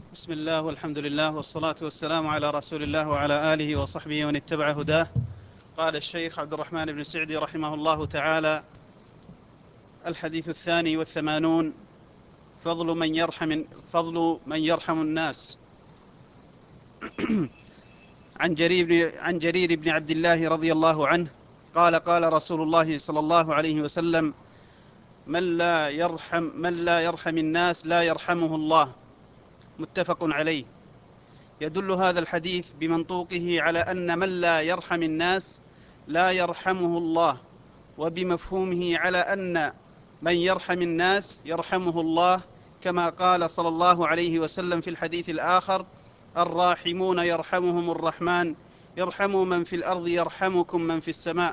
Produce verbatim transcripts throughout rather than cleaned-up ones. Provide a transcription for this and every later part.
بسم الله والحمد لله والصلاة والسلام على رسول الله وعلى آله وصحبه ومن اتبع هداه. قال الشيخ عبد الرحمن بن سعدي رحمه الله تعالى: الحديث الثاني والثمانون: فضل من يرحم فضل من يرحم الناس. عن جرير عن جرير بن عبد الله رضي الله عنه قال: قال رسول الله صلى الله عليه وسلم: من لا يرحم من لا يرحم الناس لا يرحمه الله. متفق عليه. يدل هذا الحديث بمنطوقه على أن من لا يرحم الناس لا يرحمه الله، وبمفهومه على أن من يرحم الناس يرحمه الله، كما قال صلى الله عليه وسلم في الحديث الآخر: الراحمون يرحمهم الرحمن، يرحموا من في الأرض يرحمكم من في السماء.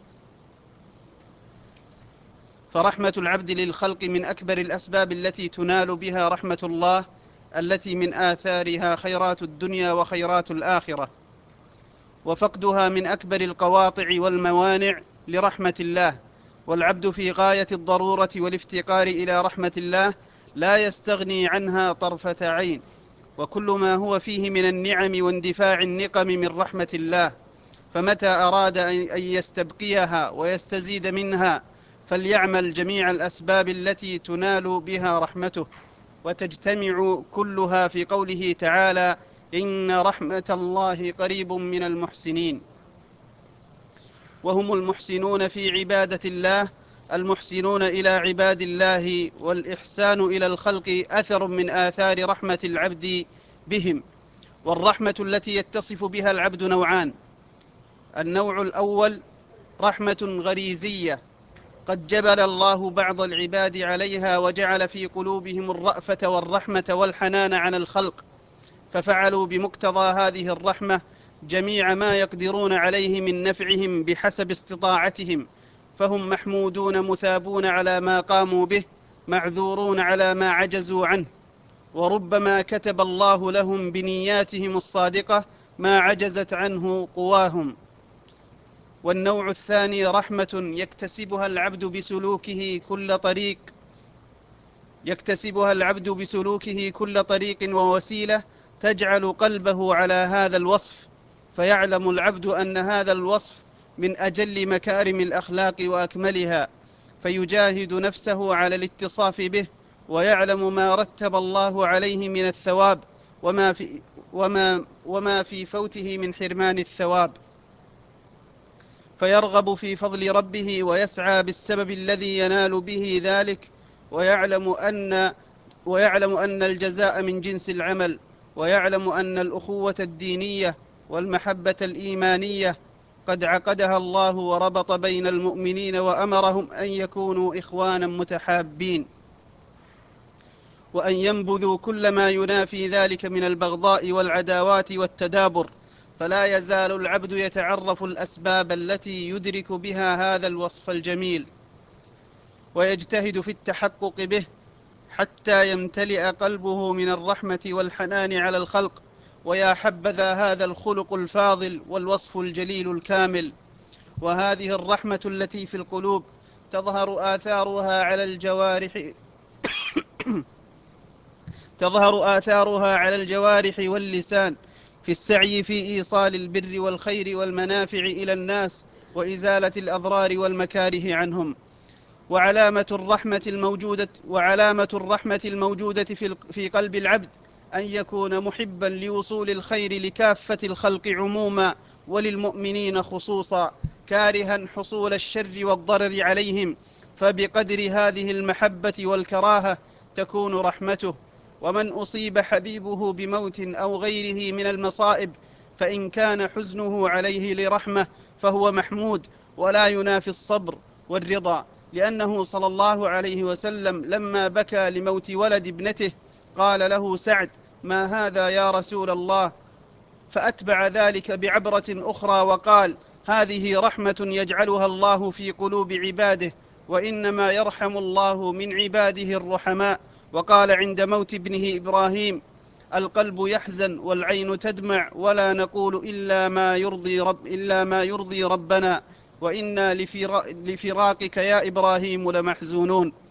فرحمة العبد للخلق من أكبر الأسباب التي تنال بها رحمة الله، التي من آثارها خيرات الدنيا وخيرات الآخرة، وفقدها من أكبر القواطع والموانع لرحمة الله. والعبد في غاية الضرورة والافتقار إلى رحمة الله لا يستغني عنها طرفة عين، وكل ما هو فيه من النعم واندفاع النقم من رحمة الله. فمتى أراد أن يستبقيها ويستزيد منها فليعمل جميع الأسباب التي تنال بها رحمته، وتجتمع كلها في قوله تعالى: إن رحمة الله قريب من المحسنين. وهم المحسنون في عبادة الله، المحسنون إلى عباد الله. والإحسان إلى الخلق أثر من آثار رحمة العبد بهم. والرحمة التي يتصف بها العبد نوعان: النوع الأول رحمة غريزية، قد جبل الله بعض العباد عليها وجعل في قلوبهم الرأفة والرحمة والحنان عن الخلق، ففعلوا بمقتضى هذه الرحمة جميع ما يقدرون عليه من نفعهم بحسب استطاعتهم، فهم محمودون مثابون على ما قاموا به، معذورون على ما عجزوا عنه. وربما كتب الله لهم بنياتهم الصادقة ما عجزت عنه قواهم. والنوع الثاني رحمة يكتسبها العبد بسلوكه كل طريق يكتسبها العبد بسلوكه كل طريق ووسيلة تجعل قلبه على هذا الوصف، فيعلم العبد أن هذا الوصف من أجل مكارم الأخلاق وأكملها، فيجاهد نفسه على الاتصاف به، ويعلم ما رتب الله عليه من الثواب وما في, وما وما في فوته من حرمان الثواب، فيرغب في فضل ربه ويسعى بالسبب الذي ينال به ذلك، ويعلم أن ويعلم أن الجزاء من جنس العمل، ويعلم أن الأخوة الدينية والمحبة الإيمانية قد عقدها الله وربط بين المؤمنين وأمرهم أن يكونوا إخوانا متحابين، وأن ينبذوا كل ما ينافي ذلك من البغضاء والعداوات والتدابر. فلا يزال العبد يتعرف الأسباب التي يدرك بها هذا الوصف الجميل، ويجتهد في التحقق به حتى يمتلئ قلبه من الرحمة والحنان على الخلق. ويا حبذا هذا الخلق الفاضل والوصف الجليل الكامل. وهذه الرحمة التي في القلوب تظهر آثارها على الجوارح تظهر آثارها على الجوارح واللسان في السعي في إيصال البر والخير والمنافع إلى الناس وإزالة الأضرار والمكاره عنهم. وعلامة الرحمة الموجودة وعلامة الرحمة الموجودة في في قلب العبد أن يكون محبا لوصول الخير لكافة الخلق عموما وللمؤمنين خصوصا، كارها حصول الشر والضرر عليهم، فبقدر هذه المحبة والكراهة تكون رحمته. ومن أصيب حبيبه بموت أو غيره من المصائب فإن كان حزنه عليه لرحمة فهو محمود، ولا ينافي الصبر والرضا، لأنه صلى الله عليه وسلم لما بكى لموت ولد ابنته قال له سعد: ما هذا يا رسول الله؟ فأتبع ذلك بعبرة أخرى وقال: هذه رحمة يجعلها الله في قلوب عباده، وإنما يرحم الله من عباده الرحماء. وقال عند موت ابنه إبراهيم: القلب يحزن والعين تدمع ولا نقول إلا ما يرضي, رب إلا ما يرضي ربنا، وإنا لفراقك يا إبراهيم لمحزونون.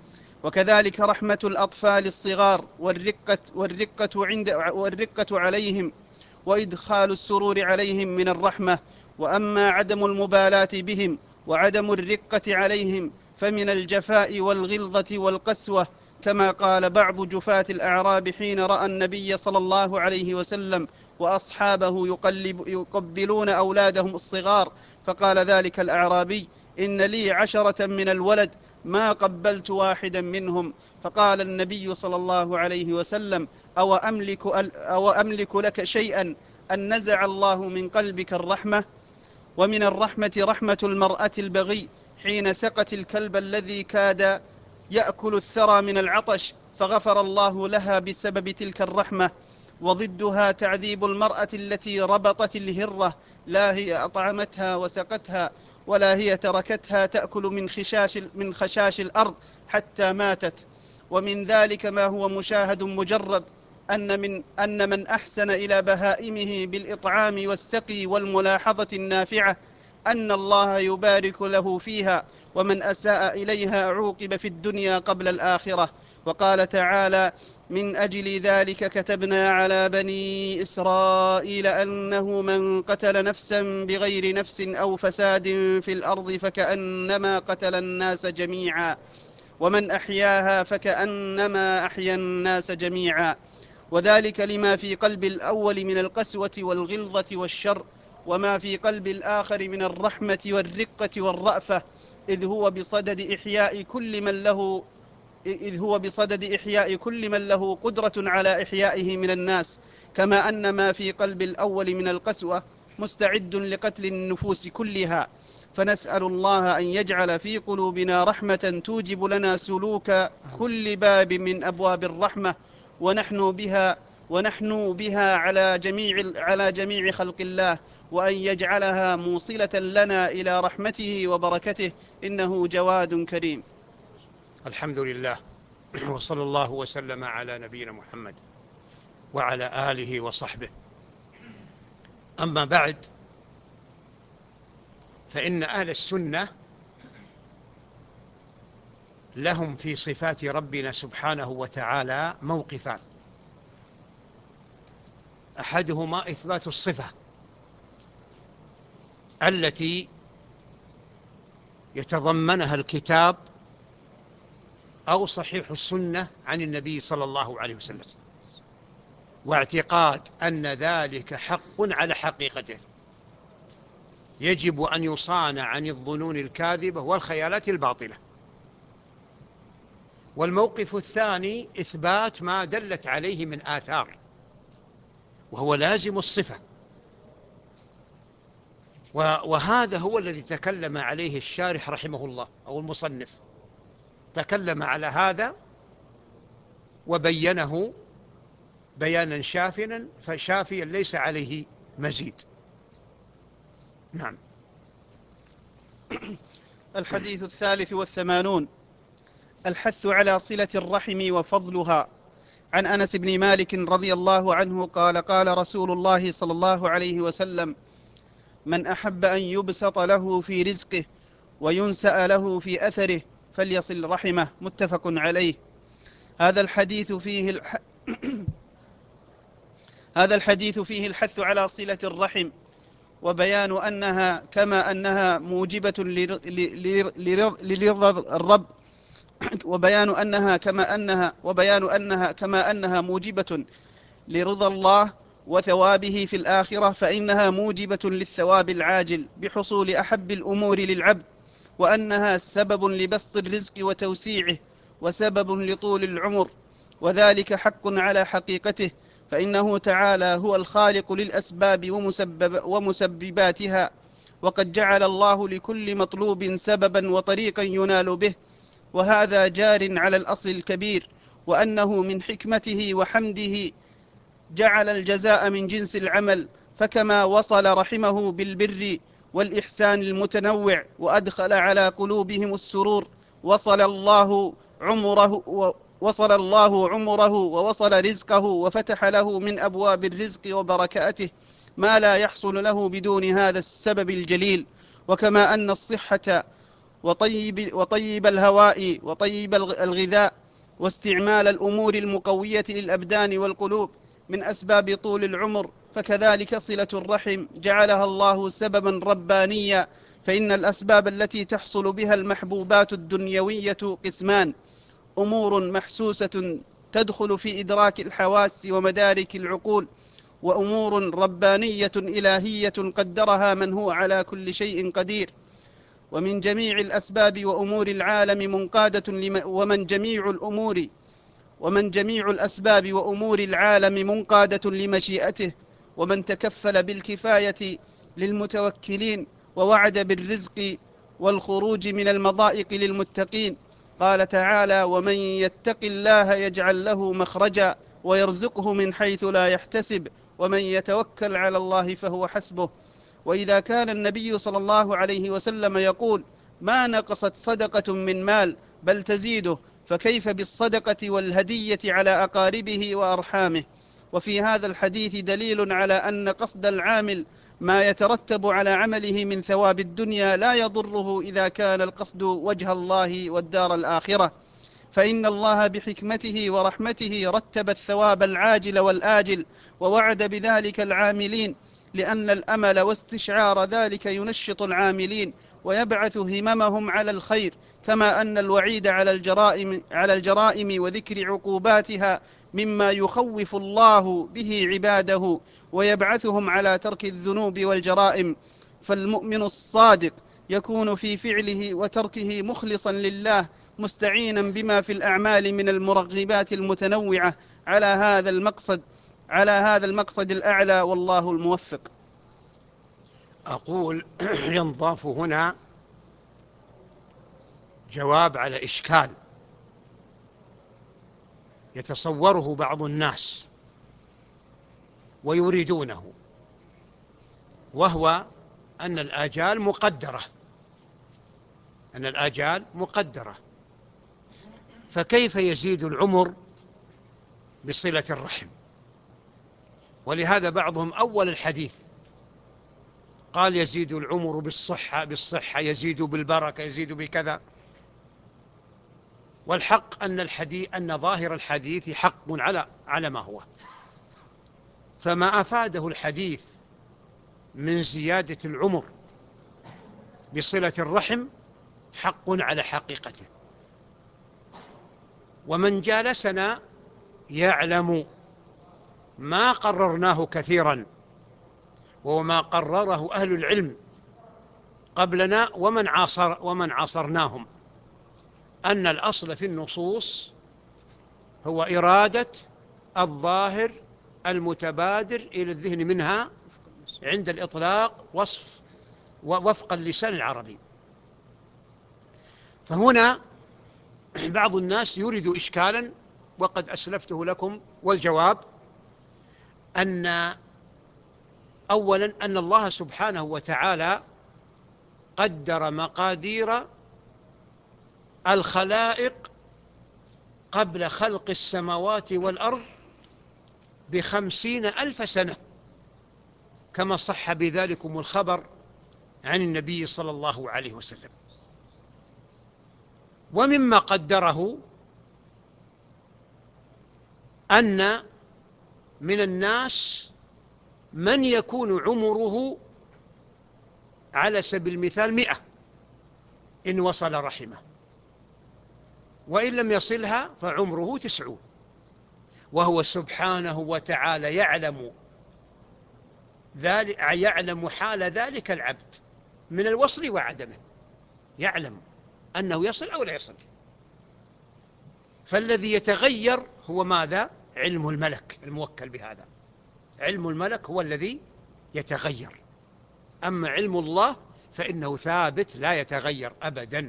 وكذلك رحمة الأطفال الصغار والرقة, والرقة, عند والرقة عليهم وإدخال السرور عليهم من الرحمة. وأما عدم المبالاة بهم وعدم الرقة عليهم فمن الجفاء والغلظة والقسوة، كما قال بعض جفاة الأعراب حين رأى النبي صلى الله عليه وسلم وأصحابه يقلب يقبلون أولادهم الصغار، فقال ذلك الأعرابي: إن لي عشرة من الولد ما قبلت واحدا منهم. فقال النبي صلى الله عليه وسلم: أو أملك, أو أملك لك شيئا أن نزع الله من قلبك الرحمة؟ ومن الرحمة رحمة المرأة البغي حين سقت الكلب الذي كاد يأكل الثرى من العطش، فغفر الله لها بسبب تلك الرحمة. وضدها تعذيب المرأة التي ربطت الهرة، لا هي أطعمتها وسقتها ولا هي تركتها تأكل من خشاش, من خشاش الأرض حتى ماتت. ومن ذلك ما هو مشاهد مجرب، أن من, أن من أحسن إلى بهائمه بالإطعام والسقي والملاحظة النافعة أن الله يبارك له فيها، ومن أساء إليها عوقب في الدنيا قبل الآخرة. وقال تعالى: من أجل ذلك كتبنا على بني إسرائيل أنه من قتل نفسا بغير نفس أو فساد في الأرض فكأنما قتل الناس جميعا، ومن أحياها فكأنما أحيا الناس جميعا. وذلك لما في قلب الأول من القسوة والغلظة والشر، وما في قلب الآخر من الرحمة والرقة والرأفة، إذ هو بصدد إحياء كل من له إذ هو بصدد إحياء كل من له قدرة على إحيائه من الناس، كما أن ما في قلب الأول من القسوة مستعد لقتل النفوس كلها. فنسأل الله أن يجعل في قلوبنا رحمة توجب لنا سلوك كل باب من أبواب الرحمة، ونحن بها ونحن بها على جميع على جميع خلق الله، وأن يجعلها موصلة لنا إلى رحمته وبركته، إنه جواد كريم. الحمد لله، وصلى الله وسلم على نبينا محمد وعلى آله وصحبه. أما بعد، فإن أهل السنة لهم في صفات ربنا سبحانه وتعالى موقفان: أحدهما إثبات الصفة التي يتضمنها الكتاب أو صحيح السنة عن النبي صلى الله عليه وسلم، واعتقاد أن ذلك حق على حقيقته، يجب أن يصان عن الظنون الكاذبة والخيالات الباطلة. والموقف الثاني إثبات ما دلت عليه من آثار، وهو لازم الصفة، وهذا هو الذي تكلم عليه الشارح رحمه الله أو المصنف، تكلم على هذا وبينه بيانا شافيا فشافيا ليس عليه مزيد. نعم. الحديث الثالث والثمانون: الحث على صلة الرحم وفضلها. عن أنس بن مالك رضي الله عنه قال: قال رسول الله صلى الله عليه وسلم: من أحب أن يبسط له في رزقه وينسأ له في أثره فليصل رحمه. متفق عليه. هذا الحديث فيه الح... هذا الحديث فيه الحث على صلة الرحم، وبيان أنها كما أنها موجبة لرضا الرب وبيان أنها كما أنها وبيان أنها كما أنها موجبة لرضا الله وثوابه في الآخرة، فإنها موجبة للثواب العاجل بحصول أحب الأمور للعبد، وأنها سبب لبسط الرزق وتوسيعه وسبب لطول العمر، وذلك حق على حقيقته، فإنه تعالى هو الخالق للأسباب ومسبب ومسبباتها، وقد جعل الله لكل مطلوب سببا وطريقا ينال به، وهذا جار على الأصل الكبير، وأنه من حكمته وحمده جعل الجزاء من جنس العمل، فكما وصل رحمه بالبر والإحسان المتنوع وأدخل على قلوبهم السرور، وصل الله عمره وصل الله عمره ووصل رزقه وفتح له من أبواب الرزق وبركاته ما لا يحصل له بدون هذا السبب الجليل. وكما أن الصحة وطيب, وطيب الهواء وطيب الغذاء واستعمال الأمور المقوية للأبدان والقلوب من أسباب طول العمر، فكذلك صلة الرحم جعلها الله سببا ربانيا. فإن الأسباب التي تحصل بها المحبوبات الدنيوية قسمان: أمور محسوسة تدخل في إدراك الحواس ومدارك العقول، وأمور ربانية إلهية قدرها من هو على كل شيء قدير. ومن جميع الأسباب وأمور العالم منقادة لم ومن جميع الأمور ومن جميع الأسباب وأمور العالم منقادة لمشيئته، ومن تكفل بالكفاية للمتوكلين، ووعد بالرزق والخروج من المضائق للمتقين. قال تعالى: ومن يتق الله يجعل له مخرجا ويرزقه من حيث لا يحتسب ومن يتوكل على الله فهو حسبه. وإذا كان النبي صلى الله عليه وسلم يقول: ما نقصت صدقة من مال بل تزيده، فكيف بالصدقة والهدية على أقاربه وأرحامه؟ وفي هذا الحديث دليل على أن قصد العامل ما يترتب على عمله من ثواب الدنيا لا يضره إذا كان القصد وجه الله والدار الآخرة، فإن الله بحكمته ورحمته رتب الثواب العاجل والآجل، ووعد بذلك العاملين، لأن الأمل واستشعار ذلك ينشط العاملين ويبعث هممهم على الخير، كما أن الوعيد على الجرائم, على الجرائم وذكر عقوباتها مما يخوف الله به عباده ويبعثهم على ترك الذنوب والجرائم. فالمؤمن الصادق يكون في فعله وتركه مخلصا لله، مستعينا بما في الأعمال من المرغبات المتنوعة على هذا المقصد على هذا المقصد الأعلى، والله الموفق. أقول ينضاف هنا جواب على إشكال يتصوره بعض الناس ويريدونه، وهو أن الآجال مقدرة أن الآجال مقدرة فكيف يزيد العمر بصلة الرحم؟ ولهذا بعضهم أول الحديث قال يزيد العمر بالصحة بالصحة يزيد بالبركة يزيد بكذا. والحق أن الحديث أن ظاهر الحديث حق على على ما هو، فما أفاده الحديث من زيادة العمر بصلة الرحم حق على حقيقته. ومن جالسنا يعلم ما قررناه كثيرا وما قرره أهل العلم قبلنا ومن عاصر ومن عاصرناهم، أن الأصل في النصوص هو إرادة الظاهر المتبادر إلى الذهن منها عند الإطلاق وصف ووفق اللسان العربي. فهنا بعض الناس يريد إشكالا وقد أسلفته لكم، والجواب أن أولا أن الله سبحانه وتعالى قدر مقادير الخلائق قبل خلق السماوات والأرض بخمسين ألف سنة، كما صح بذلكم الخبر عن النبي صلى الله عليه وسلم. ومما قدره أن من الناس من يكون عمره على سبيل المثال مئة إن وصل رحمه، وإن لم يصلها فعمره تسعون، وهو سبحانه وتعالى يعلم ذلك يعلم حال ذلك العبد من الوصل وعدمه، يعلم أنه يصل أو لا يصل. فالذي يتغير هو ماذا؟ علم الملك الموكل بهذا. علم الملك هو الذي يتغير، أما علم الله فإنه ثابت لا يتغير أبدا،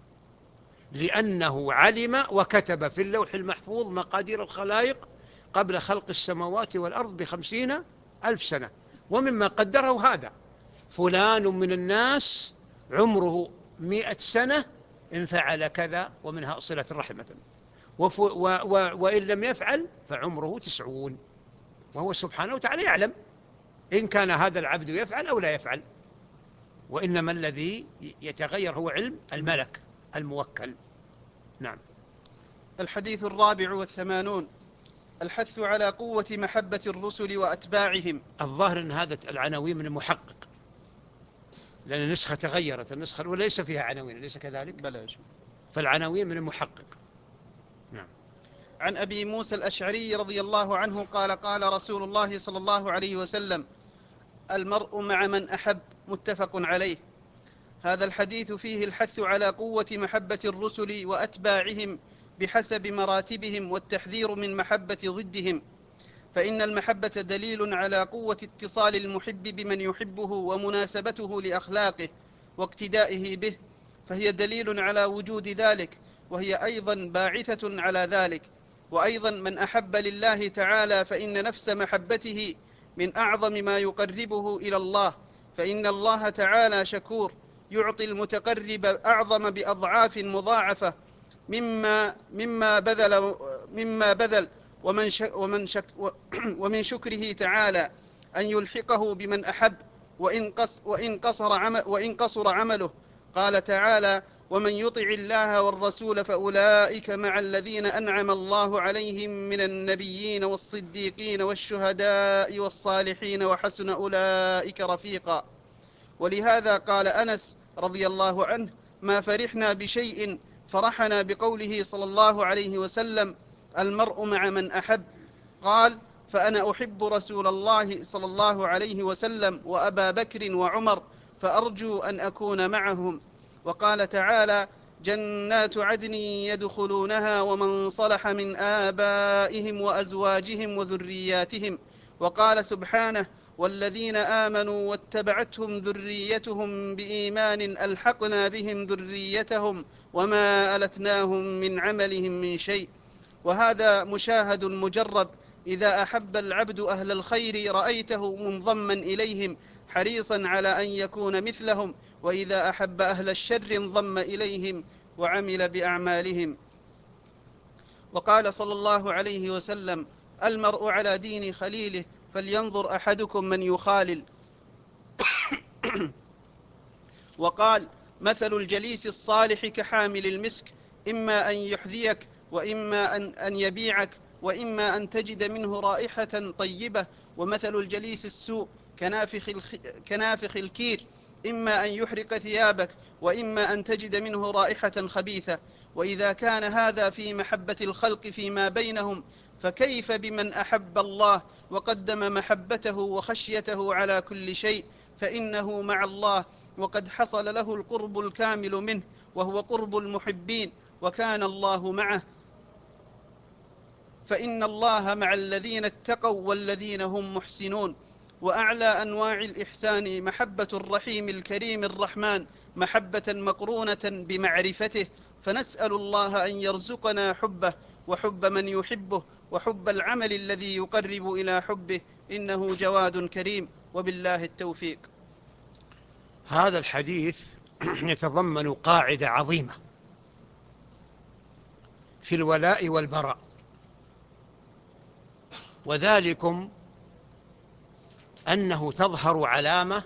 لأنه علم وكتب في اللوح المحفوظ مقادير الخلائق قبل خلق السماوات والأرض بخمسين ألف سنة. ومما قدره هذا: فلان من الناس عمره مئة سنة إن فعل كذا، ومنها صلة الرحم مثلا، وف... و... و... وإن لم يفعل فعمره تسعون، وهو سبحانه وتعالى يعلم إن كان هذا العبد يفعل أو لا يفعل. وإنما الذي يتغير هو علم الملك الموكل. نعم. الحديث الرابع والثمانون: الحث على قوة محبة الرسل وأتباعهم. الظاهر أن هذا العناوين من المحقق، لأن النسخة تغيرت، النسخة الأولى ليس فيها عناوين، أليس كذلك؟ بلى. فالعناوين من المحقق. نعم. عن أبي موسى الأشعري رضي الله عنه قال: قال رسول الله صلى الله عليه وسلم: المرء مع من أحب. متفق عليه. هذا الحديث فيه الحث على قوة محبة الرسل وأتباعهم بحسب مراتبهم، والتحذير من محبة ضدهم، فإن المحبة دليل على قوة اتصال المحب بمن يحبه ومناسبته لأخلاقه واقتدائه به، فهي دليل على وجود ذلك، وهي أيضا باعثة على ذلك. وأيضا من أحب لله تعالى فإن نفس محبته من أعظم ما يقربه إلى الله، فإن الله تعالى شكور يعطي المتقرب أعظم بأضعاف مضاعفة مما مما بذل مما بذل ومن شك ومن شك ومن شكره تعالى أن يلحقه بمن أحب وإن قص وإن قصر عمل وإن قصر عمله. قال تعالى: ومن يطع الله والرسول فأولئك مع الذين أنعم الله عليهم من النبيين والصديقين والشهداء والصالحين وحسن أولئك رفيقا. ولهذا قال أنس رضي الله عنه: ما فرحنا بشيء فرحنا بقوله صلى الله عليه وسلم: المرء مع من أحب. قال: فأنا أحب رسول الله صلى الله عليه وسلم وأبا بكر وعمر، فأرجو أن أكون معهم. وقال تعالى: جنات عدن يدخلونها ومن صلح من آبائهم وأزواجهم وذرياتهم. وقال سبحانه: والذين آمنوا واتبعتهم ذريتهم بإيمان ألحقنا بهم ذريتهم وما ألتناهم من عملهم من شيء. وهذا مشاهد مجرب، إذا أحب العبد أهل الخير رأيته منضما إليهم حريصا على أن يكون مثلهم، وإذا أحب أهل الشر انضم إليهم وعمل بأعمالهم. وقال صلى الله عليه وسلم: المرء على دين خليله فلينظر أحدكم من يخالل. وقال: مثل الجليس الصالح كحامل المسك، إما أن يحذيك وإما أن, أن يبيعك وإما أن تجد منه رائحة طيبة. ومثل الجليس السوء كنافخ, الخ... كنافخ الكير، إما أن يحرق ثيابك وإما أن تجد منه رائحة خبيثة. وإذا كان هذا في محبة الخلق فيما بينهم، فكيف بمن أحب الله وقدم محبته وخشيته على كل شيء، فإنه مع الله، وقد حصل له القرب الكامل منه، وهو قرب المحبين، وكان الله معه. فإن الله مع الذين اتقوا والذين هم محسنون. وأعلى أنواع الإحسان محبة الرحيم الكريم الرحمن، محبة مقرونة بمعرفته، فنسأل الله أن يرزقنا حبه وحب من يحبه وحب العمل الذي يقرب إلى حبه، إنه جواد كريم، وبالله التوفيق. هذا الحديث يتضمن قاعدة عظيمة في الولاء والبراء، وذلكم أنه تظهر علامة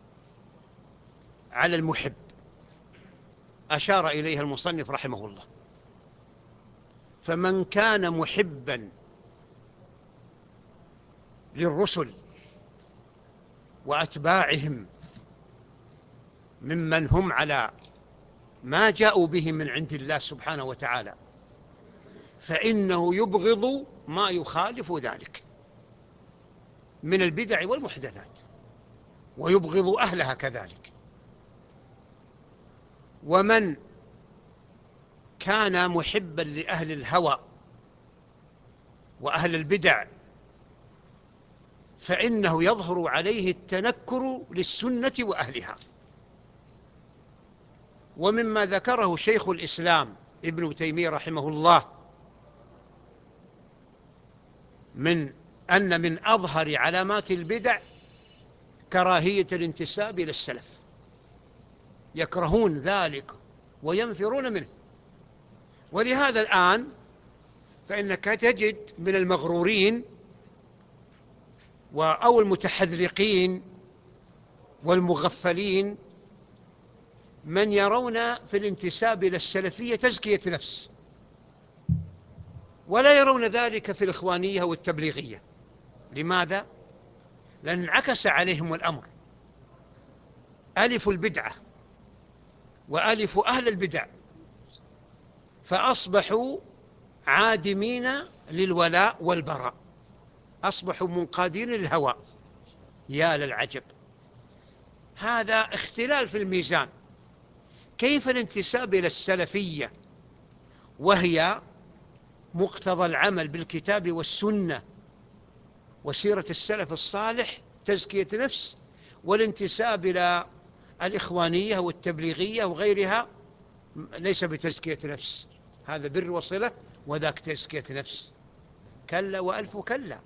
على المحب أشار إليها المصنف رحمه الله. فمن كان محبا للرسل وأتباعهم ممن هم على ما جاءوا به من عند الله سبحانه وتعالى، فإنه يبغض ما يخالف ذلك من البدع والمحدثات، ويبغض أهلها كذلك. ومن كان محبا لأهل الهوى وأهل البدع، فإنه يظهر عليه التنكر للسنة وأهلها. ومما ذكره شيخ الإسلام ابن تيمية رحمه الله من أن من أظهر علامات البدع كراهية الانتساب إلى السلف، يكرهون ذلك وينفرون منه. ولهذا الآن فإنك تجد من المغرورين أو المتحذلقين والمغفلين من يرون في الانتساب إلى السلفية تزكية نفس، ولا يرون ذلك في الإخوانية والتبليغية. لماذا؟ لأن انعكس عليهم الأمر، ألف البدعة وألف أهل البدع، فأصبحوا عادمين للولاء والبراء، أصبحوا منقادين للهوى. يا للعجب، هذا اختلال في الميزان. كيف الانتساب إلى السلفية وهي مقتضى العمل بالكتاب والسنة وسيرة السلف الصالح تزكية نفس، والانتساب إلى الإخوانية والتبليغية وغيرها ليس بتزكية نفس؟ هذا بر وصلة وذاك تزكية نفس. كلا وألف كلا.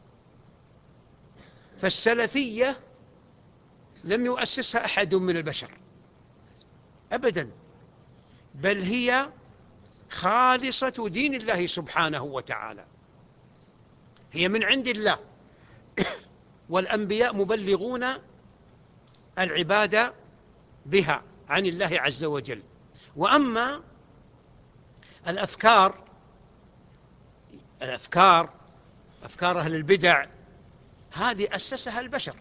فالسلفية لم يؤسسها أحد من البشر أبدا، بل هي خالصة دين الله سبحانه وتعالى، هي من عند الله، والأنبياء مبلغون العبادة بها عن الله عز وجل. وأما الأفكار الأفكار أفكار أهل البدع هذه أسسها البشر.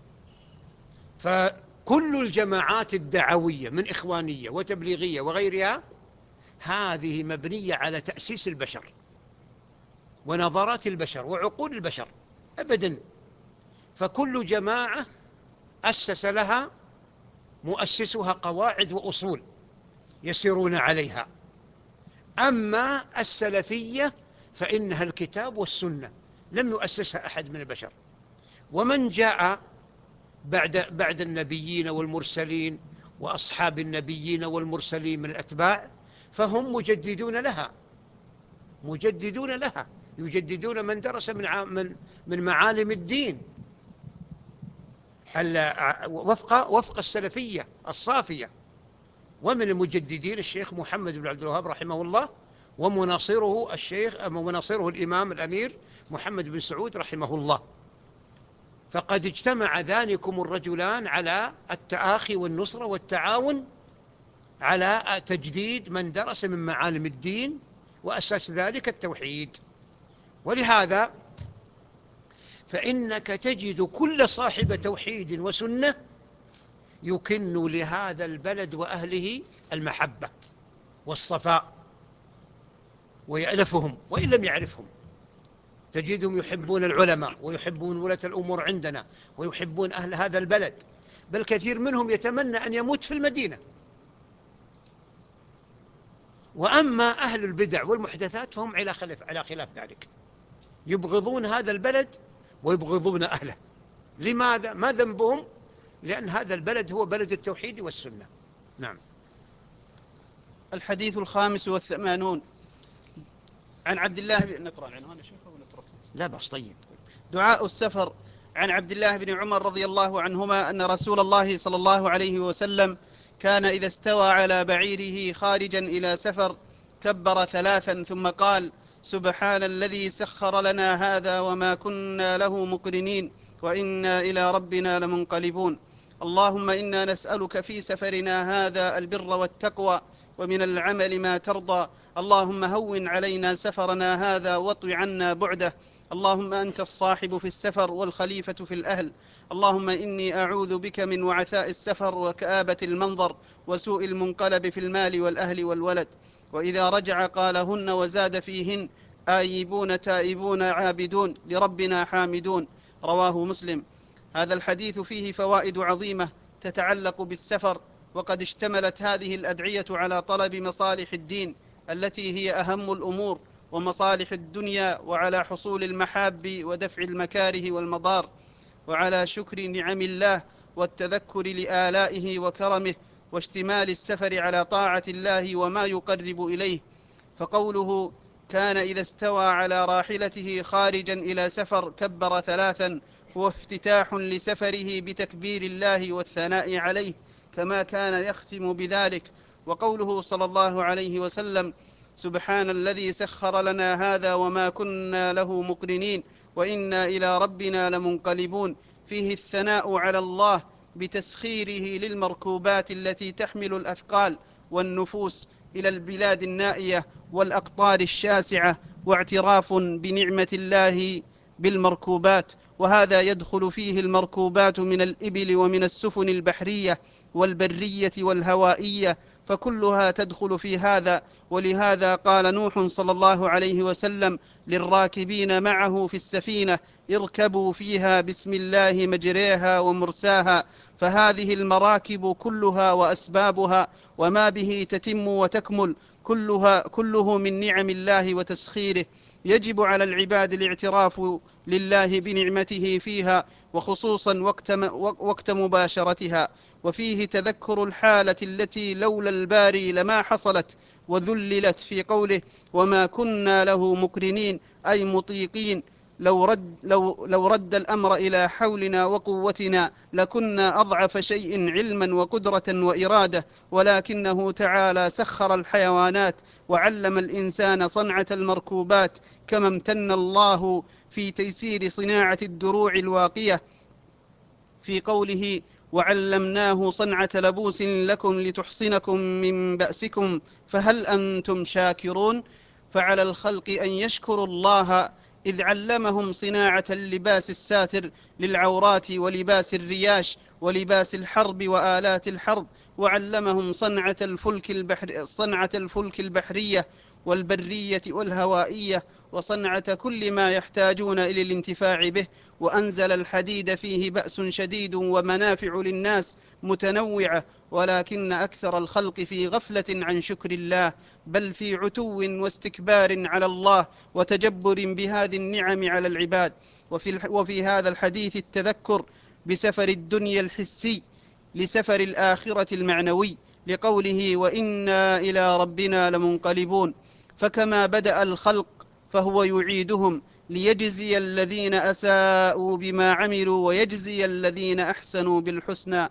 فكل الجماعات الدعوية من إخوانية وتبليغية وغيرها هذه مبنية على تأسيس البشر ونظرات البشر وعقول البشر أبدا. فكل جماعة أسس لها مؤسسها قواعد وأصول يسيرون عليها. أما السلفية فإنها الكتاب والسنة، لم يؤسسها أحد من البشر. ومن جاء بعد بعد النبيين والمرسلين وأصحاب النبيين والمرسلين من الأتباع فهم مجددون لها مجددون لها يجددون من درس من من من معالم الدين وفق وفق السلفية الصافية. ومن المجددين الشيخ محمد بن عبد الوهاب رحمه الله، ومناصره الشيخ ومناصره الإمام الأمير محمد بن سعود رحمه الله. فقد اجتمع ذلكم الرجلان على التآخي والنصرة والتعاون على تجديد من درس من معالم الدين، وأساس ذلك التوحيد. ولهذا فإنك تجد كل صاحب توحيد وسنة يكن لهذا البلد وأهله المحبة والصفاء ويألفهم وإن لم يعرفهم. تجدهم يحبون العلماء ويحبون ولاة الأمور عندنا ويحبون أهل هذا البلد، بل كثير منهم يتمنى أن يموت في المدينة. وأما أهل البدع والمحدثات فهم على خلاف على خلاف ذلك، يبغضون هذا البلد ويبغضون أهله. لماذا؟ ما ذنبهم؟ لأن هذا البلد هو بلد التوحيد والسنة. نعم. الحديث الخامس والثمانون عن عبد الله بن نقرأ العنوان يا شيخ ونتركه. لا بأس. طيب. دعاء السفر. عن عبد الله بن عمر رضي الله عنهما أن رسول الله صلى الله عليه وسلم كان إذا استوى على بعيره خارجا إلى سفر كبر ثلاثا ثم قال: سبحان الذي سخر لنا هذا وما كنا له مقرنين وإنا إلى ربنا لمنقلبون. اللهم إنا نسألك في سفرنا هذا البر والتقوى ومن العمل ما ترضى. اللهم هون علينا سفرنا هذا واطو عنا بعده. اللهم أنت الصاحب في السفر والخليفة في الأهل. اللهم إني أعوذ بك من وعثاء السفر وكآبة المنظر وسوء المنقلب في المال والأهل والولد. وإذا رجع قالهن وزاد فيهن: آيبون تائبون عابدون لربنا حامدون. رواه مسلم. هذا الحديث فيه فوائد عظيمة تتعلق بالسفر، وقد اشتملت هذه الأدعية على طلب مصالح الدين التي هي أهم الأمور ومصالح الدنيا، وعلى حصول المحاب ودفع المكاره والمضار، وعلى شكر نعم الله والتذكر لآلائه وكرمه، واشتمال السفر على طاعة الله وما يقرب إليه. فقوله كان إذا استوى على راحلته خارجا إلى سفر كبر ثلاثا هو افتتاح لسفره بتكبير الله والثناء عليه كما كان يختم بذلك. وقوله صلى الله عليه وسلم: سبحان الذي سخر لنا هذا وما كنا له مقرنين وإنا إلى ربنا لمنقلبون، فيه الثناء على الله بتسخيره للمركوبات التي تحمل الأثقال والنفوس إلى البلاد النائية والأقطار الشاسعة، واعتراف بنعمة الله بالمركوبات. وهذا يدخل فيه المركوبات من الإبل ومن السفن البحرية والبرية والهوائية، فكلها تدخل في هذا. ولهذا قال نوح صلى الله عليه وسلم للراكبين معه في السفينة: اركبوا فيها بسم الله مجريها ومرساها. فهذه المراكب كلها وأسبابها وما به تتم وتكمل كلها كله من نعم الله وتسخيره. يجب على العباد الاعتراف لله بنعمته فيها، وخصوصا وقت, وقت مباشرتها. وفيه تذكر الحالة التي لولا الباري لما حصلت وذللت، في قوله: وما كنا له مكرنين، أي مطيقين. لو رد, لو, لو رد الأمر إلى حولنا وقوتنا لكنا أضعف شيء علما وقدرة وإرادة، ولكنه تعالى سخر الحيوانات وعلم الإنسان صنعة المركوبات، كما امتن الله في تيسير صناعة الدروع الواقية في قوله: وعلمناه صنعة لبوس لكم لتحصنكم من بأسكم فهل أنتم شاكرون. فعلى الخلق أن يشكروا الله إذ علمهم صناعة اللباس الساتر للعورات، ولباس الرياش، ولباس الحرب وآلات الحرب، وعلمهم صنعة الفلك, البحر صنعة الفلك البحرية والبرية والهوائية، وصنعة كل ما يحتاجون إلى الانتفاع به. وأنزل الحديد فيه بأس شديد ومنافع للناس متنوعة، ولكن أكثر الخلق في غفلة عن شكر الله، بل في عتو واستكبار على الله وتجبر بهذه النعم على العباد. وفي, وفي هذا الحديث التذكر بسفر الدنيا الحسي لسفر الآخرة المعنوي، لقوله: وإنا إلى ربنا لمنقلبون. فكما بدأ الخلق فهو يعيدهم، ليجزي الذين أساءوا بما عملوا ويجزي الذين أحسنوا بالحسنى.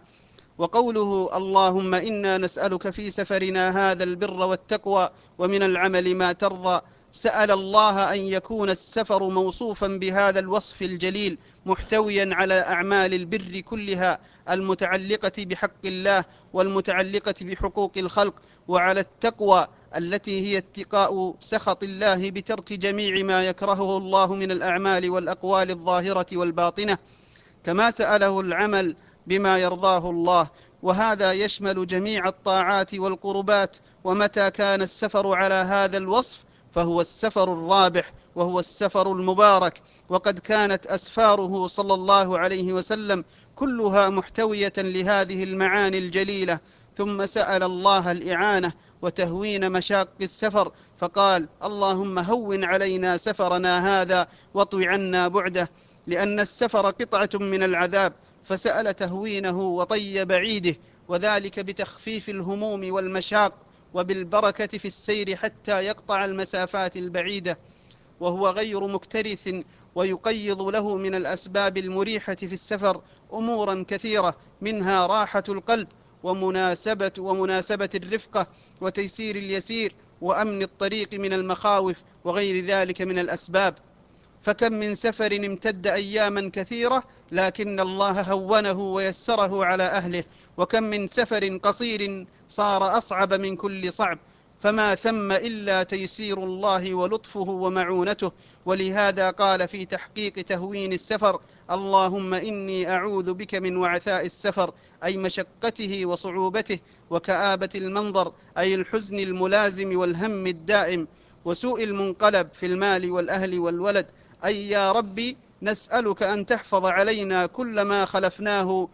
وقوله: اللهم إنا نسألك في سفرنا هذا البر والتقوى ومن العمل ما ترضى. سأل الله أن يكون السفر موصوفا بهذا الوصف الجليل، محتويا على أعمال البر كلها المتعلقة بحق الله والمتعلقة بحقوق الخلق، وعلى التقوى التي هي اتقاء سخط الله بترك جميع ما يكرهه الله من الأعمال والأقوال الظاهرة والباطنة، كما سأله العمل بما يرضاه الله. وهذا يشمل جميع الطاعات والقربات. ومتى كان السفر على هذا الوصف فهو السفر الرابح، وهو السفر المبارك. وقد كانت أسفاره صلى الله عليه وسلم كلها محتوية لهذه المعاني الجليلة. ثم سأل الله الإعانة وتهوين مشاق السفر، فقال: اللهم هون علينا سفرنا هذا واطو عنا بعده، لأن السفر قطعة من العذاب، فسأل تهوينه وطي بعيده، وذلك بتخفيف الهموم والمشاق وبالبركة في السير حتى يقطع المسافات البعيدة، وهو غير مكترث. ويقيض له من الأسباب المريحة في السفر أمورا كثيرة، منها راحة القلب ومناسبة, ومناسبة الرفقة وتيسير اليسير وأمن الطريق من المخاوف وغير ذلك من الأسباب. فكم من سفر امتد أياما كثيرة لكن الله هونه ويسره على أهله، وكم من سفر قصير صار أصعب من كل صعب، فما ثم إلا تيسير الله ولطفه ومعونته. ولهذا قال في تحقيق تهوين السفر: اللهم إني أعوذ بك من وعثاء السفر، أي مشقته وصعوبته، وكآبة المنظر، أي الحزن الملازم والهم الدائم، وسوء المنقلب في المال والأهل والولد. أي يا ربي نسألك أن تحفظ علينا كل ما خلفناه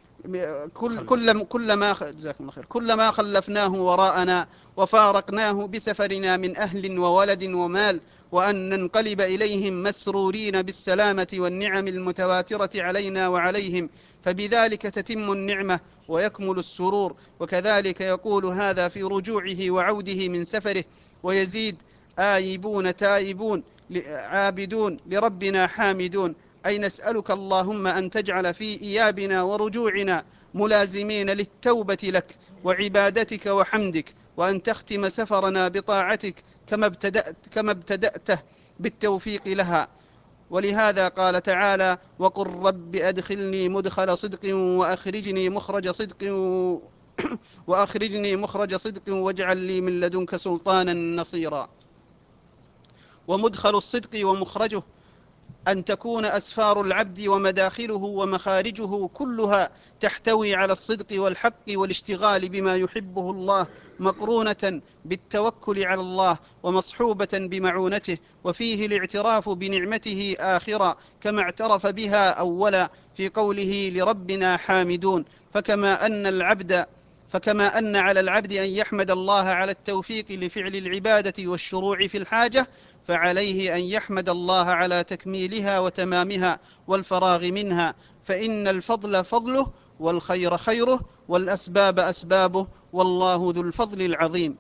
كل كل كل ما جزاكم الله خير كل ما خلفناه وراءنا وفارقناه بسفرنا من أهل وولد ومال، وأن ننقلب إليهم مسرورين بالسلامة والنعم المتواترة علينا وعليهم، فبذلك تتم النعمة ويكمل السرور. وكذلك يقول هذا في رجوعه وعوده من سفره. ويزيد: آيبون تائبون عابدون لربنا حامدون، أي نسألك اللهم أن تجعل في إيابنا ورجوعنا ملازمين للتوبة لك وعبادتك وحمدك، وأن تختم سفرنا بطاعتك كما ابتدأت كما ابتدأته بالتوفيق لها. ولهذا قال تعالى: وقل رب أدخلني مدخل صدق وأخرجني مخرج صدق وأخرجني مخرج صدق واجعل لي من لدنك سلطانا نصيرا. ومدخل الصدق ومخرجه أن تكون أسفار العبد ومداخله ومخارجه كلها تحتوي على الصدق والحق والاشتغال بما يحبه الله، مقرونة بالتوكل على الله ومصحوبة بمعونته، وفيه الاعتراف بنعمته آخرا كما اعترف بها أولا في قوله: لربنا حامدون. فكما أن العبد فكما أن على العبد أن يحمد الله على التوفيق لفعل العبادة والشروع في الحاجة، فعليه أن يحمد الله على تكميلها وتمامها والفراغ منها، فإن الفضل فضله والخير خيره والأسباب أسبابه، والله ذو الفضل العظيم.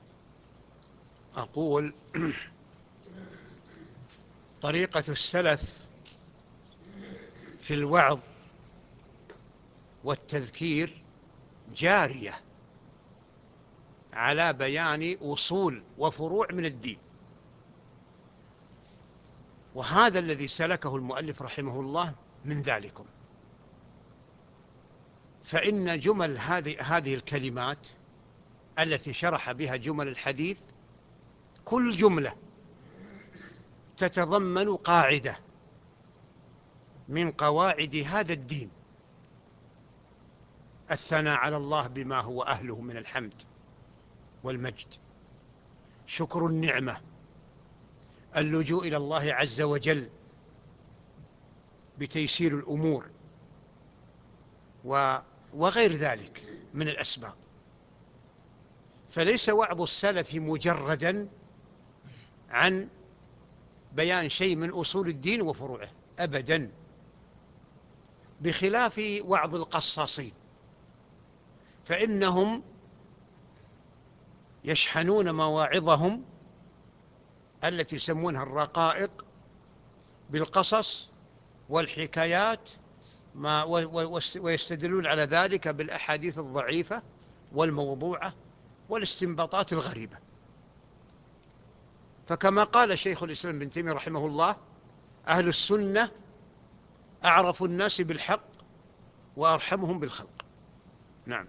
أقول طريقة السلف في الوعظ والتذكير جارية على بيان أصول وفروع من الدين، وهذا الذي سلكه المؤلف رحمه الله من ذلكم. فإن جمل هذه هذه الكلمات التي شرح بها جمل الحديث، كل جملة تتضمن قاعدة من قواعد هذا الدين: الثناء على الله بما هو أهله من الحمد والمجد، شكر النعمة، اللجوء إلى الله عز وجل بتيسير الأمور، وغير ذلك من الأسباب. فليس وعظ السلف مجردا عن بيان شيء من أصول الدين وفروعه أبدا، بخلاف وعظ القصاصين، فإنهم يشحنون مواعظهم التي يسمونها الرقائق بالقصص والحكايات، ما ويستدلون على ذلك بالأحاديث الضعيفة والموضوعة والاستنباطات الغريبة. فكما قال شيخ الإسلام ابن تيمية رحمه الله: أهل السنة أعرف الناس بالحق وأرحمهم بالخلق. نعم.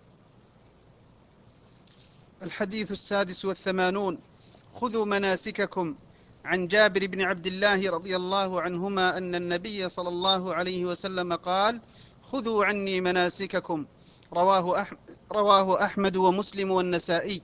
الحديث السادس والثمانون: خذوا مناسككم. عن جابر بن عبد الله رضي الله عنهما أن النبي صلى الله عليه وسلم قال: خذوا عني مناسككم. رواه أحمد, رواه أحمد ومسلم والنسائي.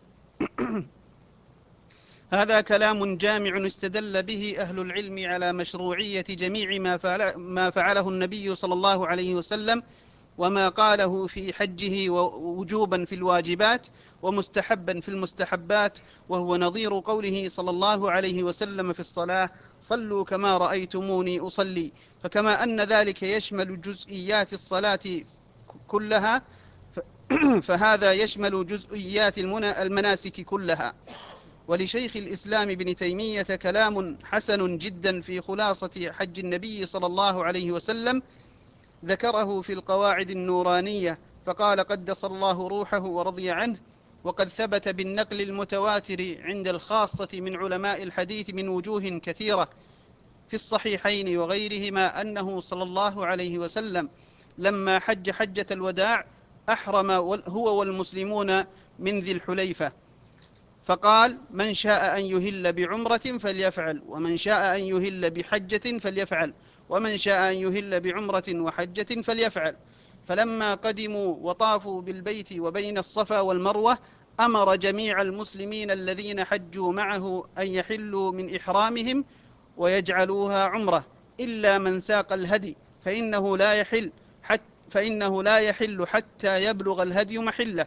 هذا كلام جامع استدل به أهل العلم على مشروعية جميع ما, فعل ما فعله النبي صلى الله عليه وسلم، وما قاله في حجه ووجوبا في الواجبات ومستحبا في المستحبات، وهو نظير قوله صلى الله عليه وسلم في الصلاة: صلوا كما رأيتموني أصلي. فكما أن ذلك يشمل جزئيات الصلاة كلها، فهذا يشمل جزئيات المناسك كلها. ولشيخ الإسلام ابن تيمية كلام حسن جدا في خلاصة حج النبي صلى الله عليه وسلم، ذكره في القواعد النورانية، فقال قدس الله روحه ورضي عنه: وقد ثبت بالنقل المتواتر عند الخاصة من علماء الحديث من وجوه كثيرة في الصحيحين وغيرهما أنه صلى الله عليه وسلم لما حج حجة الوداع أحرم هو والمسلمون من ذي الحليفة، فقال: من شاء أن يهل بعمرة فليفعل، ومن شاء أن يهل بحجة فليفعل، ومن شاء أن يهل بعمرة وحجة فليفعل. فلما قدموا وطافوا بالبيت وبين الصفا والمروة، أمر جميع المسلمين الذين حجوا معه أن يحلوا من إحرامهم ويجعلوها عمرة، إلا من ساق الهدي، فإنه لا يحل حتى فإنه لا يحل حتى يبلغ الهدي محله.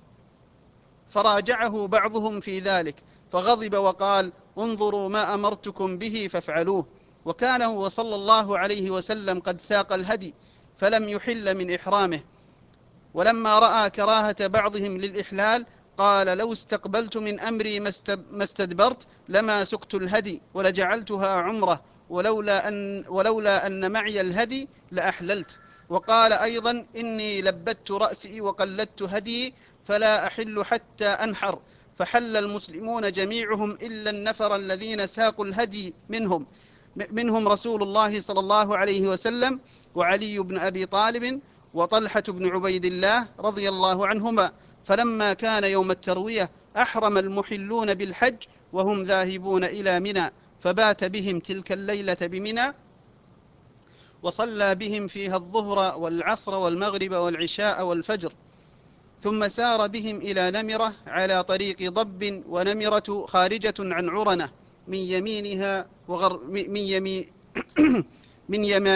فراجعه بعضهم في ذلك، فغضب وقال: انظروا ما أمرتكم به فافعلوه. وكان هو صلى الله عليه وسلم قد ساق الهدي فلم يحل من إحرامه. ولما رأى كراهة بعضهم للإحلال قال: لو استقبلت من أمري ما استدبرت لما سقت الهدي ولجعلتها عمرة، ولولا أن, ولولا أن معي الهدي لأحللت. وقال أيضا: إني لبت رأسي وقلدت هدي فلا أحل حتى أنحر. فحل المسلمون جميعهم إلا النفر الذين ساقوا الهدي منهم، منهم رسول الله صلى الله عليه وسلم وعلي بن أبي طالب وطلحة بن عبيد الله رضي الله عنهما. فلما كان يوم التروية أحرم المحلون بالحج وهم ذاهبون إلى منى، فبات بهم تلك الليلة بمنى، وصلى بهم فيها الظهر والعصر والمغرب والعشاء والفجر، ثم سار بهم إلى نمرة على طريق ضب، ونمرة خارجة عن عرنة من يمينها وغر من يمي من يما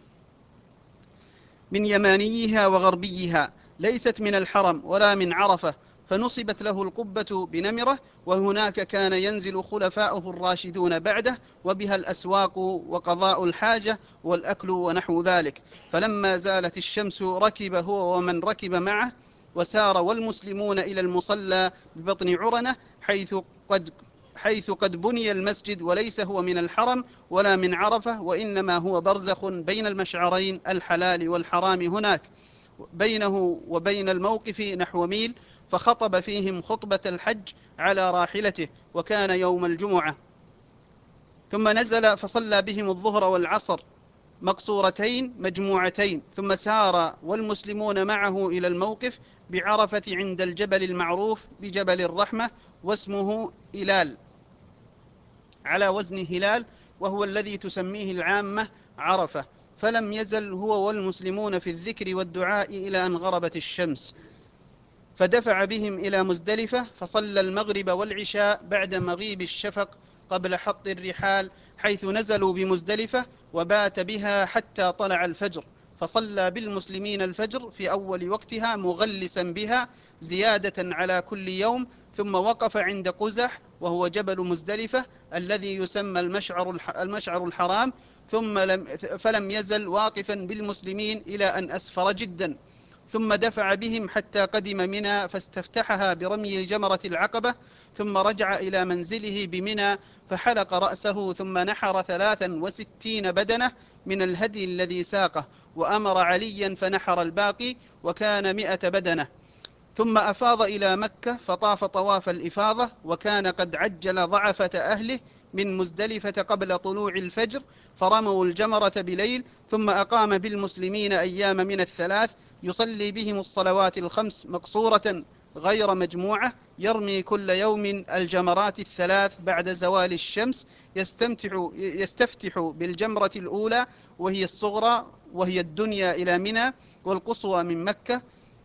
من يمانيها وغربيها، ليست من الحرم ولا من عرفة، فنصبت له القبة بنمرة، وهناك كان ينزل خلفاؤه الراشدون بعده، وبها الأسواق وقضاء الحاجة والأكل ونحو ذلك. فلما زالت الشمس ركب هو ومن ركب معه، وسار والمسلمون إلى المصلى ببطن عرنة، حيث قد حيث قد بني المسجد، وليس هو من الحرم ولا من عرفة، وإنما هو برزخ بين المشعرين الحلال والحرام هناك، بينه وبين الموقف نحو ميل. فخطب فيهم خطبة الحج على راحلته، وكان يوم الجمعة. ثم نزل فصلى بهم الظهر والعصر مقصورتين مجموعتين، ثم سار والمسلمون معه إلى الموقف بعرفة عند الجبل المعروف بجبل الرحمة، واسمه إلال على وزن هلال، وهو الذي تسميه العامة عرفة. فلم يزل هو والمسلمون في الذكر والدعاء إلى أن غربت الشمس، فدفع بهم إلى مزدلفة، فصلى المغرب والعشاء بعد مغيب الشفق قبل حط الرحال، حيث نزلوا بمزدلفة، وبات بها حتى طلع الفجر، فصلى بالمسلمين الفجر في أول وقتها مغلسا بها زيادة على كل يوم، ثم وقف عند قزح وهو جبل مزدلفة الذي يسمى المشعر المشعر الحرام، ثم لم فلم يزل واقفا بالمسلمين إلى أن أسفر جدا، ثم دفع بهم حتى قدم منى، فاستفتحها برمي جمرة العقبة، ثم رجع إلى منزله بمنى، فحلق رأسه، ثم نحر ثلاثا وستين بدنة من الهدي الذي ساقه، وأمر عليا فنحر الباقي، وكان مئة بدنة. ثم أفاض إلى مكة فطاف طواف الإفاضة، وكان قد عجل ضعفة أهله من مزدلفة قبل طلوع الفجر، فرموا الجمرة بليل، ثم أقام بالمسلمين أيام من الثلاث، يصلي بهم الصلوات الخمس مقصورة غير مجموعة، يرمي كل يوم الجمرات الثلاث بعد زوال الشمس، يستمتع يستفتح بالجمرة الأولى وهي الصغرى وهي الدنيا إلى منى، والقصوى من مكة،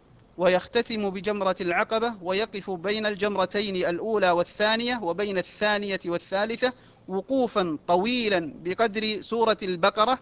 ويختتم بجمرة العقبة، ويقف بين الجمرتين الأولى والثانية وبين الثانية والثالثة وقوفا طويلا بقدر سورة البقرة،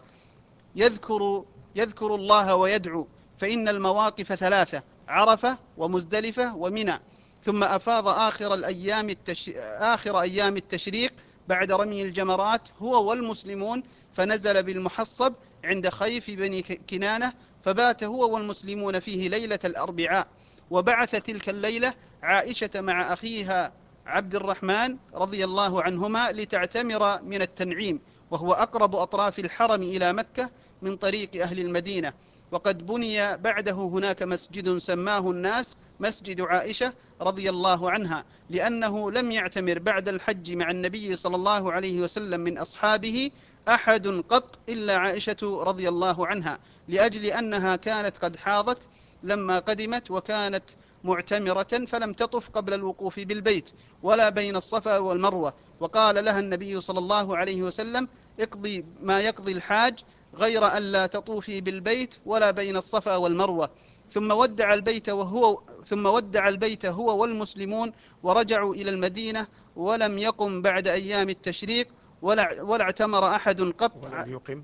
يذكر, يذكر الله ويدعو، فإن المواقف ثلاثة: عرفة ومزدلفة ومنى. ثم أفاض آخر, الأيام التش... آخر أيام التشريق بعد رمي الجمرات هو والمسلمون، فنزل بالمحصب عند خيف بني كنانة، فبات هو والمسلمون فيه ليلة الأربعاء. وبعث تلك الليلة عائشة مع أخيها عبد الرحمن رضي الله عنهما لتعتمر من التنعيم، وهو أقرب أطراف الحرم إلى مكة من طريق أهل المدينة. وقد بني بعده هناك مسجد سماه الناس مسجد عائشة رضي الله عنها، لأنه لم يعتمر بعد الحج مع النبي صلى الله عليه وسلم من أصحابه أحد قط إلا عائشة رضي الله عنها، لأجل أنها كانت قد حاضت لما قدمت، وكانت معتمرة فلم تطف قبل الوقوف بالبيت ولا بين الصفا والمروة، وقال لها النبي صلى الله عليه وسلم: اقضي ما يقضي الحاج غير أن لا تطوفي بالبيت ولا بين الصفا والمروة. ثم ودع البيت وهو ثم ودع البيت هو والمسلمون، ورجعوا إلى المدينة، ولم يقم بعد أيام التشريق ولا, ولا اعتمر أحد قط. ولم يقم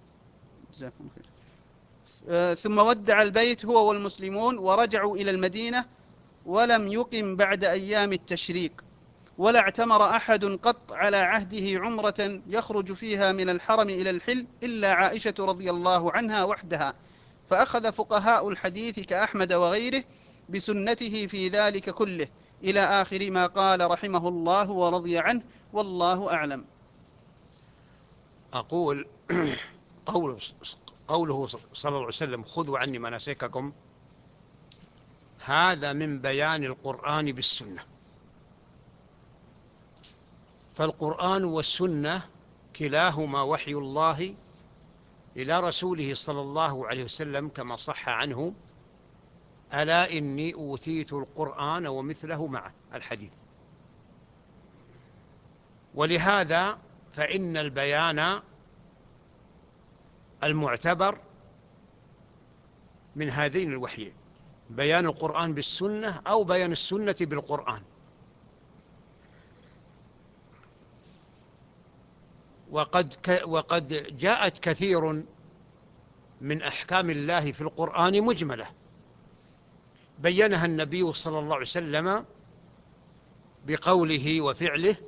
جزاكم خير. آه، ثم ودع البيت هو والمسلمون ورجعوا إلى المدينة، ولم يقم بعد أيام التشريق، ولا اعتمر أحد قط على عهده عمرة يخرج فيها من الحرم إلى الحل إلا عائشة رضي الله عنها وحدها. فأخذ فقهاء الحديث كأحمد وغيره بسنته في ذلك كله، إلى آخر ما قال رحمه الله ورضي عنه، والله أعلم. أقول قوله قوله صلى الله عليه وسلم: خذوا عني مناسككم، هذا من بيان القرآن بالسنة. فالقرآن والسنة كلاهما وحي الله إلى رسوله صلى الله عليه وسلم كما صح عنه: ألا إني أوتيت القرآن ومثله معه، الحديث. ولهذا فإن البيان المعتبر من هذين الوحيين: بيان القرآن بالسنة أو بيان السنة بالقرآن. وقد, ك وقد جاءت كثير من أحكام الله في القرآن مجملة بينها النبي صلى الله عليه وسلم بقوله وفعله،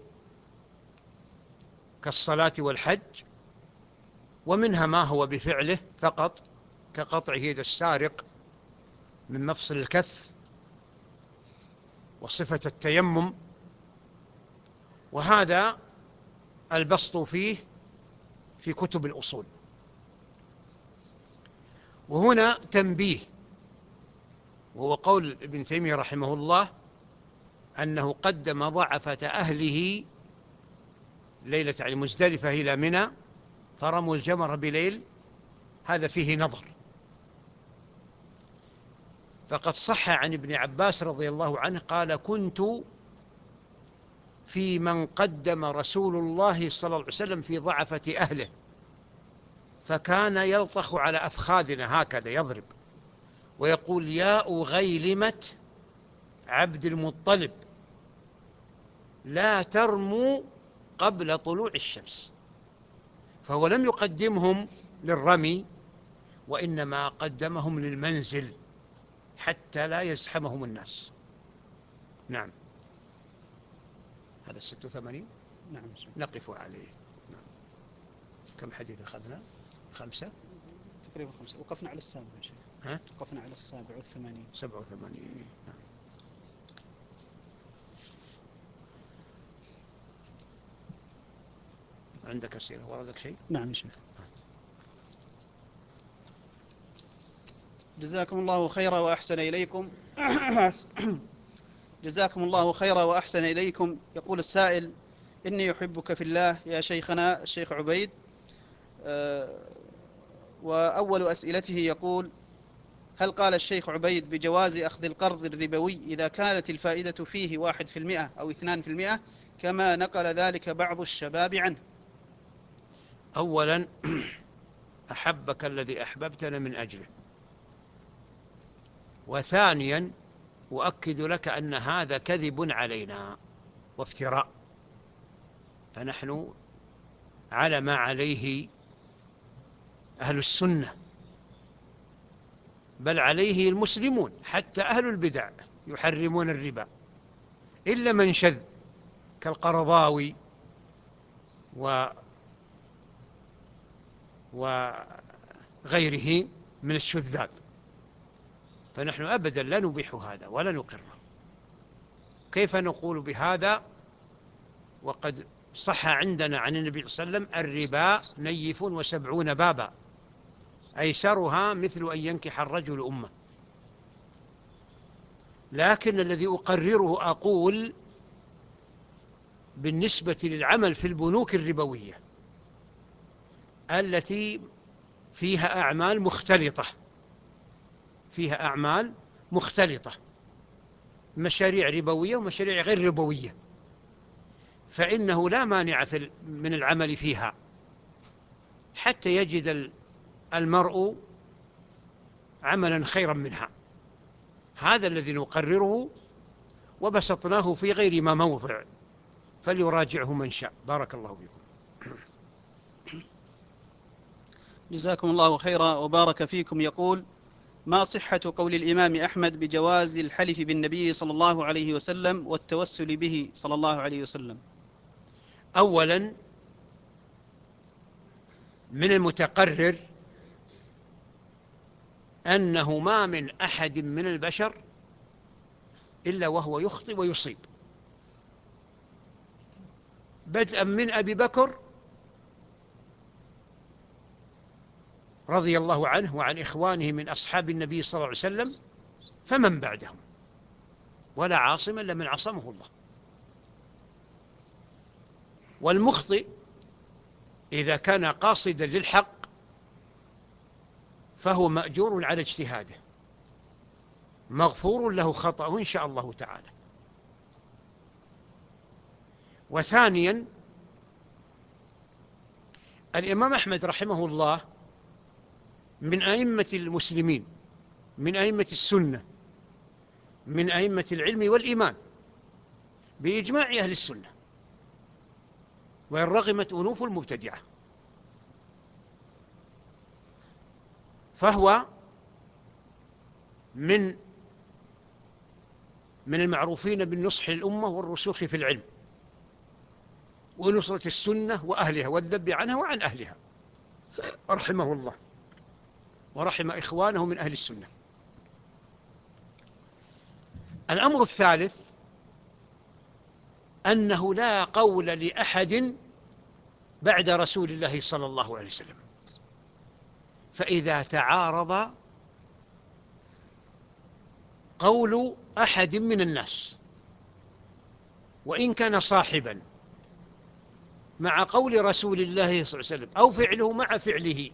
كالصلاة والحج، ومنها ما هو بفعله فقط، كقطع يد السارق من مفصل الكف، وصفة التيمم. وهذا البسط فيه في كتب الأصول. وهنا تنبيه، وهو قول ابن تيمية رحمه الله أنه قدم ضعفة أهله ليلة يعني مزدلفة إلى منى فرموا الجمر بليل. هذا فيه نظر. فقد صح عن ابن عباس رضي الله عنه قال: كنت في من قدم رسول الله صلى الله عليه وسلم في ضعفة أهله، فكان يلطخ على أفخاذنا هكذا يضرب ويقول: يا أغيلمة عبد المطلب لا ترموا قبل طلوع الشمس. فهو لم يقدمهم للرمي، وإنما قدمهم للمنزل حتى لا يزحمهم الناس. نعم. هذا ستة وثمانين. نعم. نقف عليه. نعم. كم حديث أخذنا؟ خمسة تقريبا خمسة. وقفنا على السابع يا شيخ. ها؟ وقفنا على السابع والثمانين. سبعة وثمانين. نعم. عندك أسئلة؟ وردك شيء؟ نعم يا شيخ. جزاكم الله خيرا وأحسن إليكم. جزاكم الله خيرا وأحسن إليكم. يقول السائل: إني أحبك في الله يا شيخنا الشيخ عبيد. أه وأول أسئلته يقول: هل قال الشيخ عبيد بجواز أخذ القرض الربوي إذا كانت الفائدة فيه واحد في المئة أو اثنان في المئة كما نقل ذلك بعض الشباب عنه؟ أولا أحبك الذي أحببتنا من أجله. وثانيا أؤكد لك أن هذا كذب علينا وافتراء، فنحن على ما عليه أهل السنة، بل عليه المسلمون، حتى أهل البدع يحرمون الربا إلا من شذ كالقرضاوي و وغيره من الشذاذ. فنحن أبدا لا نبيح هذا ولا نقره. كيف نقول بهذا وقد صح عندنا عن النبي صلى الله عليه وسلم: الربا نيف وسبعون بابا أيسرها مثل أن ينكح الرجل أمه. لكن الذي أقرره أقول بالنسبة للعمل في البنوك الربوية التي فيها أعمال مختلطة، فيها أعمال مختلطة، مشاريع ربوية ومشاريع غير ربوية، فإنه لا مانع في من العمل فيها حتى يجد المرء عملا خيرا منها. هذا الذي نقرره وبسطناه في غير ما موضع، فليراجعه من شاء. بارك الله بكم. جزاكم الله خيرا وبارك فيكم. يقول: ما صحة قول الإمام أحمد بجواز الحلف بالنبي صلى الله عليه وسلم والتوسل به صلى الله عليه وسلم؟ أولا، من المتقرر أنه ما من أحد من البشر إلا وهو يخطئ ويصيب، بدءا من أبي بكر رضي الله عنه وعن إخوانه من أصحاب النبي صلى الله عليه وسلم، فمن بعدهم، ولا عاصم إلا من عصمه الله. والمخطئ إذا كان قاصدا للحق فهو مأجور على اجتهاده، مغفور له خطأه إن شاء الله تعالى. وثانيا، الإمام أحمد رحمه الله من أئمة المسلمين، من أئمة السنة، من أئمة العلم والإيمان بإجماع أهل السنة، وإن رغمت أنوف المبتدعة، فهو من من المعروفين بالنصح للأمة والرسوخ في العلم ونصرة السنة وأهلها والذب عنها وعن أهلها رحمه الله، ورحم إخوانه من أهل السنة. الأمر الثالث أنه لا قول لأحد بعد رسول الله صلى الله عليه وسلم، فإذا تعارض قول أحد من الناس وإن كان صاحبا مع قول رسول الله صلى الله عليه وسلم أو فعله مع فعله،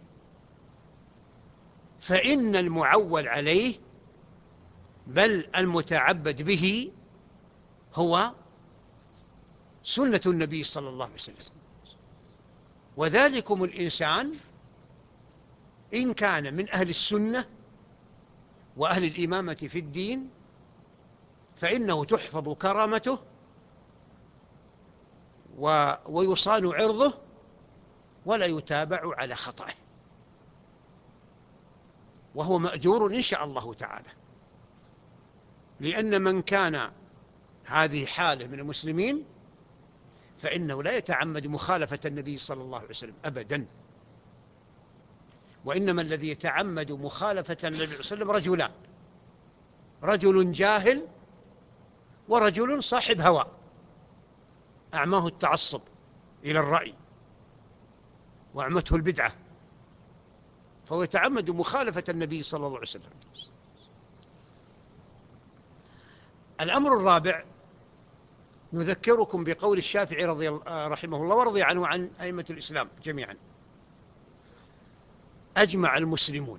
فإن المعول عليه بل المتعبد به هو سنة النبي صلى الله عليه وسلم. وذلكم الإنسان إن كان من أهل السنة وأهل الإمامة في الدين فإنه تحفظ كرامته ويصان عرضه ولا يتابع على خطأه، وهو مأجور إن شاء الله تعالى، لأن من كان هذه حاله من المسلمين فإنه لا يتعمد مخالفة النبي صلى الله عليه وسلم أبدا، وإنما الذي يتعمد مخالفة النبي صلى الله عليه وسلم رجلان: رجل جاهل ورجل صاحب هوى أعماه التعصب إلى الرأي وأعمته البدعة، فهو يتعمد مخالفة النبي صلى الله عليه وسلم. الأمر الرابع، نذكركم بقول الشافعي رضي رحمه الله ورضي عنه وعن أئمة الإسلام جميعا: أجمع المسلمون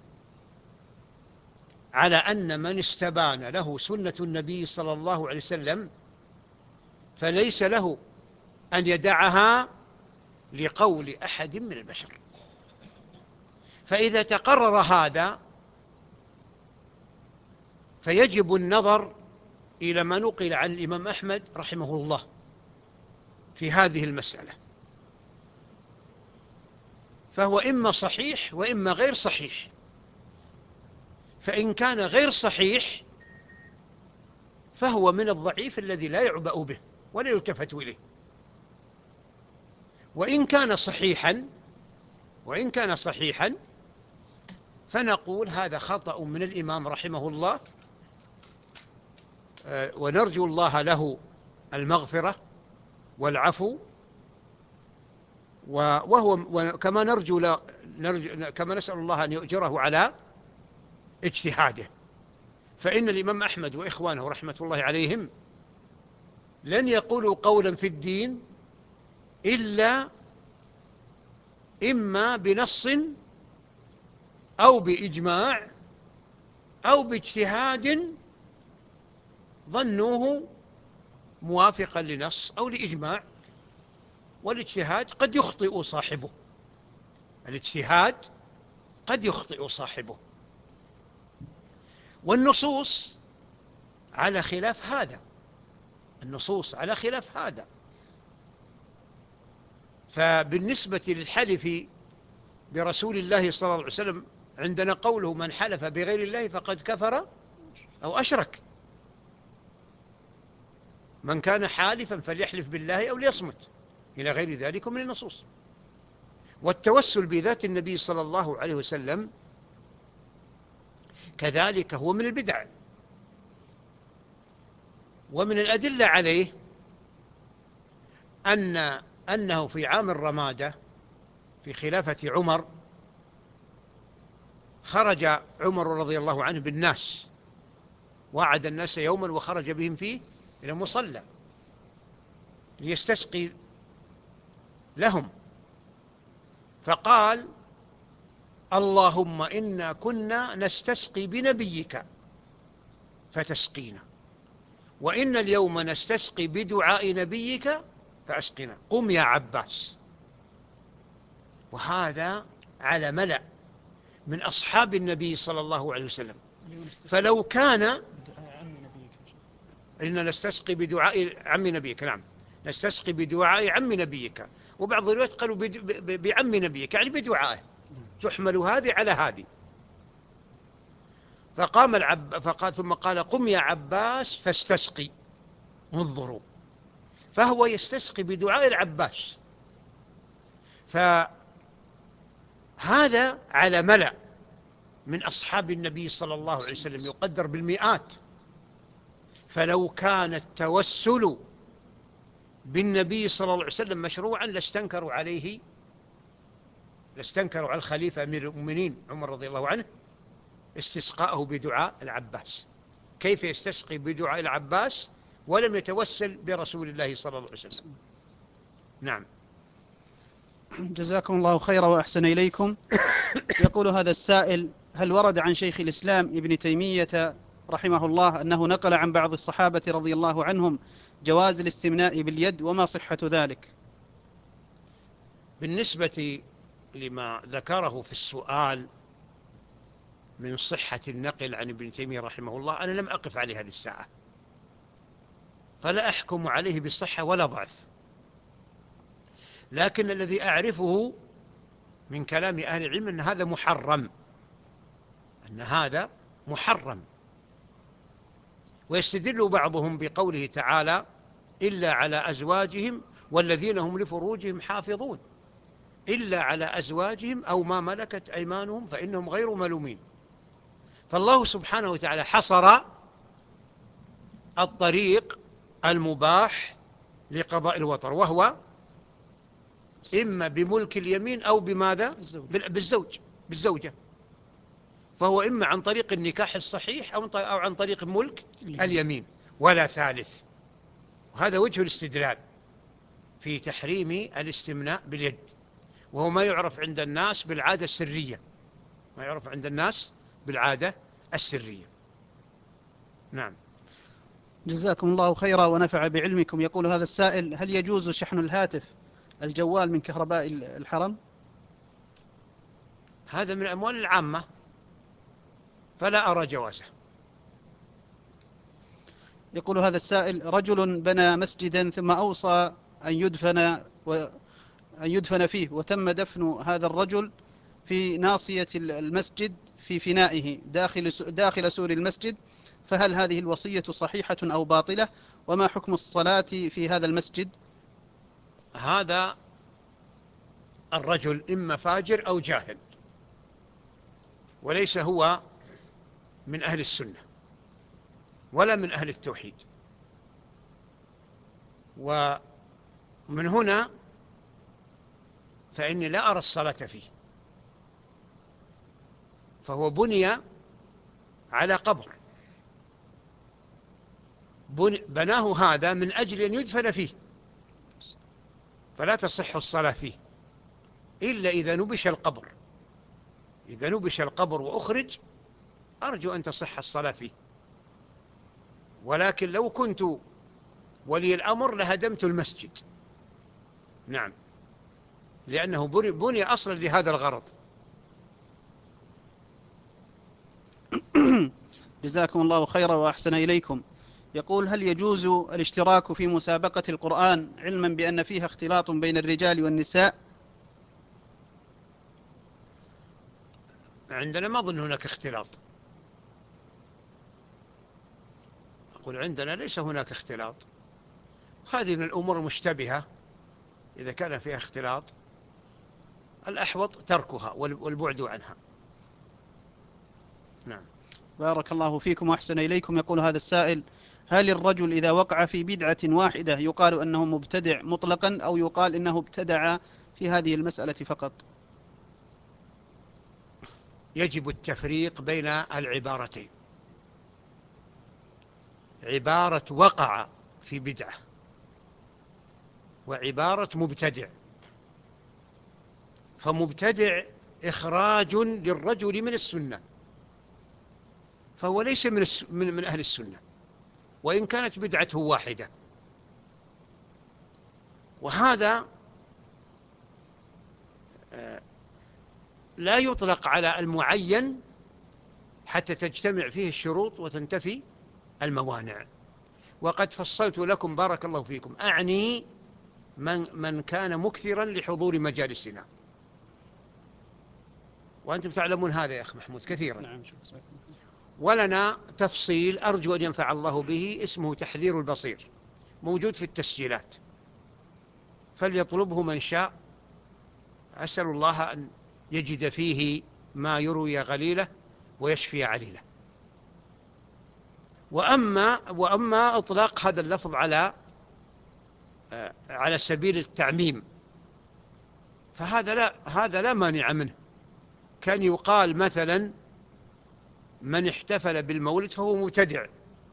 على أن من استبان له سنة النبي صلى الله عليه وسلم فليس له أن يدعها لقول أحد من البشر. فإذا تقرر هذا فيجب النظر إلى ما نقل عن الإمام أحمد رحمه الله في هذه المسألة، فهو إما صحيح وإما غير صحيح. فإن كان غير صحيح فهو من الضعيف الذي لا يعبأ به ولا يلتفت إليه. وإن كان صحيحا وإن كان صحيحا فنقول هذا خطأ من الإمام رحمه الله، ونرجو الله له المغفرة والعفو، وهو كما نرجو, نرجو كما نسأل الله أن يؤجره على اجتهاده. فإن الإمام أحمد وإخوانه رحمة الله عليهم لن يقولوا قولا في الدين إلا إما بنص أو بإجماع أو باجتهاد ظنوه موافقا لنص أو لإجماع، والاجتهاد قد يخطئ صاحبه، الاجتهاد قد يخطئ صاحبه، والنصوص على خلاف هذا، النصوص على خلاف هذا. فبالنسبة للحلف برسول الله صلى الله عليه وسلم عندنا قوله: من حلف بغير الله فقد كفر أو أشرك. من كان حالفا فليحلف بالله أو ليصمت، إلى غير ذلك من النصوص. والتوسل بذات النبي صلى الله عليه وسلم كذلك هو من البدع. ومن الأدلة عليه أن أنه في عام الرمادة في خلافة عمر خرج عمر رضي الله عنه بالناس، وعد الناس يوما وخرج بهم فيه إلى مصلى ليستسقي لهم، فقال: اللهم إنا كنا نستسقي بنبيك فتسقينا، وإن اليوم نستسقي بدعاء نبيك فأسقنا، قم يا عباس. وهذا على ملأ من أصحاب النبي صلى الله عليه وسلم. فلو كان إن نستسقي بدعاء عم نبيك، نعم، نستسقي بدعاء عم نبيك، وبعض الروايات قالوا بعم نبيك، يعني بدعائه، تحمل هذه على هذه. فقام العب فقال ثم قال: قم يا عباس فاستسقي. انظروا، فهو يستسقي بدعاء العباس. فهذا على ملأ من أصحاب النبي صلى الله عليه وسلم، يقدر بالمئات. فلو كان التوسل بالنبي صلى الله عليه وسلم مشروعا لاستنكروا عليه لاستنكروا على الخليفة أمير المؤمنين عمر رضي الله عنه استسقاءه بدعاء العباس. كيف يستسقي بدعاء العباس ولم يتوسل برسول الله صلى الله عليه وسلم؟ نعم. جزاكم الله خيرا وأحسن إليكم. يقول هذا السائل: هل ورد عن شيخ الإسلام ابن تيمية رحمه الله أنه نقل عن بعض الصحابة رضي الله عنهم جواز الاستمناء باليد، وما صحة ذلك؟ بالنسبة لما ذكره في السؤال من صحة النقل عن ابن تيمية رحمه الله، أنا لم أقف عليه هذه الساعة، فلا أحكم عليه بالصحة ولا ضعف. لكن الذي أعرفه من كلام أهل العلم أن هذا محرم، أن هذا محرم. ويستدل بعضهم بقوله تعالى: إلا على أزواجهم والذين هم لفروجهم حافظون، إلا على أزواجهم أو ما ملكت أيمانهم فإنهم غير ملومين. فالله سبحانه وتعالى حصر الطريق المباح لقضاء الوطر، وهو إما بملك اليمين أو بماذا؟ بالزوج، بالزوجة. فهو إما عن طريق النكاح الصحيح أو عن طريق ملك اليمين، ولا ثالث. وهذا وجه الاستدلال في تحريم الاستمناء باليد، وهو ما يعرف عند الناس بالعادة السرية، ما يعرف عند الناس بالعادة السرية. نعم. جزاكم الله خيرا ونفع بعلمكم. يقول هذا السائل: هل يجوز شحن الهاتف الجوال من كهرباء الحرم؟ هذا من الأموال العامة، فلا أرى جوازه. يقول هذا السائل: رجل بنى مسجدا ثم أوصى أن يدفن و... أن يدفن فيه، وتم دفن هذا الرجل في ناصية المسجد في فنائه داخل داخل سور المسجد، فهل هذه الوصية صحيحة أو باطلة؟ وما حكم الصلاة في هذا المسجد؟ هذا الرجل إما فاجر أو جاهل، وليس هو من أهل السنة ولا من أهل التوحيد. ومن هنا فإني لا أرى الصلاة فيه، فهو بني على قبر، بناه هذا من أجل أن يدفن فيه، فلا تصح الصلاة فيه إلا إذا نبش القبر. إذا نبش القبر وأخرج أرجو أن تصح الصلاة فيه. ولكن لو كنت ولي الأمر لهدمت المسجد، نعم، لأنه بني أصلا لهذا الغرض. جزاكم الله خيرا وأحسن إليكم. يقول: هل يجوز الاشتراك في مسابقة القرآن علما بأن فيها اختلاط بين الرجال والنساء؟ عندنا ما أظن هناك اختلاط، أقول عندنا ليس هناك اختلاط. هذه من الأمور المشتبهة، إذا كان فيها اختلاط الأحوط تركها والبعد عنها. نعم. بارك الله فيكم وأحسن إليكم. يقول هذا السائل: هل الرجل إذا وقع في بدعة واحدة يقال أنه مبتدع مطلقا، أو يقال إنه ابتدع في هذه المسألة فقط؟ يجب التفريق بين العبارتين. عبارة وقع في بدعة وعبارة مبتدع، فمبتدع إخراج للرجل من السنة، فهو ليس من, من, من أهل السنة وإن كانت بدعته واحدة. وهذا لا يطلق على المعين حتى تجتمع فيه الشروط وتنتفي الموانع. وقد فصلت لكم بارك الله فيكم، أعني من, من كان مكثرا لحضور مجالسنا، وأنتم تعلمون هذا يا أخ محمود كثيرا. نعم. ولنا تفصيل أرجو أن ينفع الله به اسمه تحذير البصير، موجود في التسجيلات، فليطلبه من شاء. أسأل الله أن يجد فيه ما يروي غليله ويشفي عليله. وأما, وأما إطلاق هذا اللفظ على على سبيل التعميم فهذا لا, هذا لا مانع منه. كان يقال مثلا من احتفل بالمولد فهو مبتدع،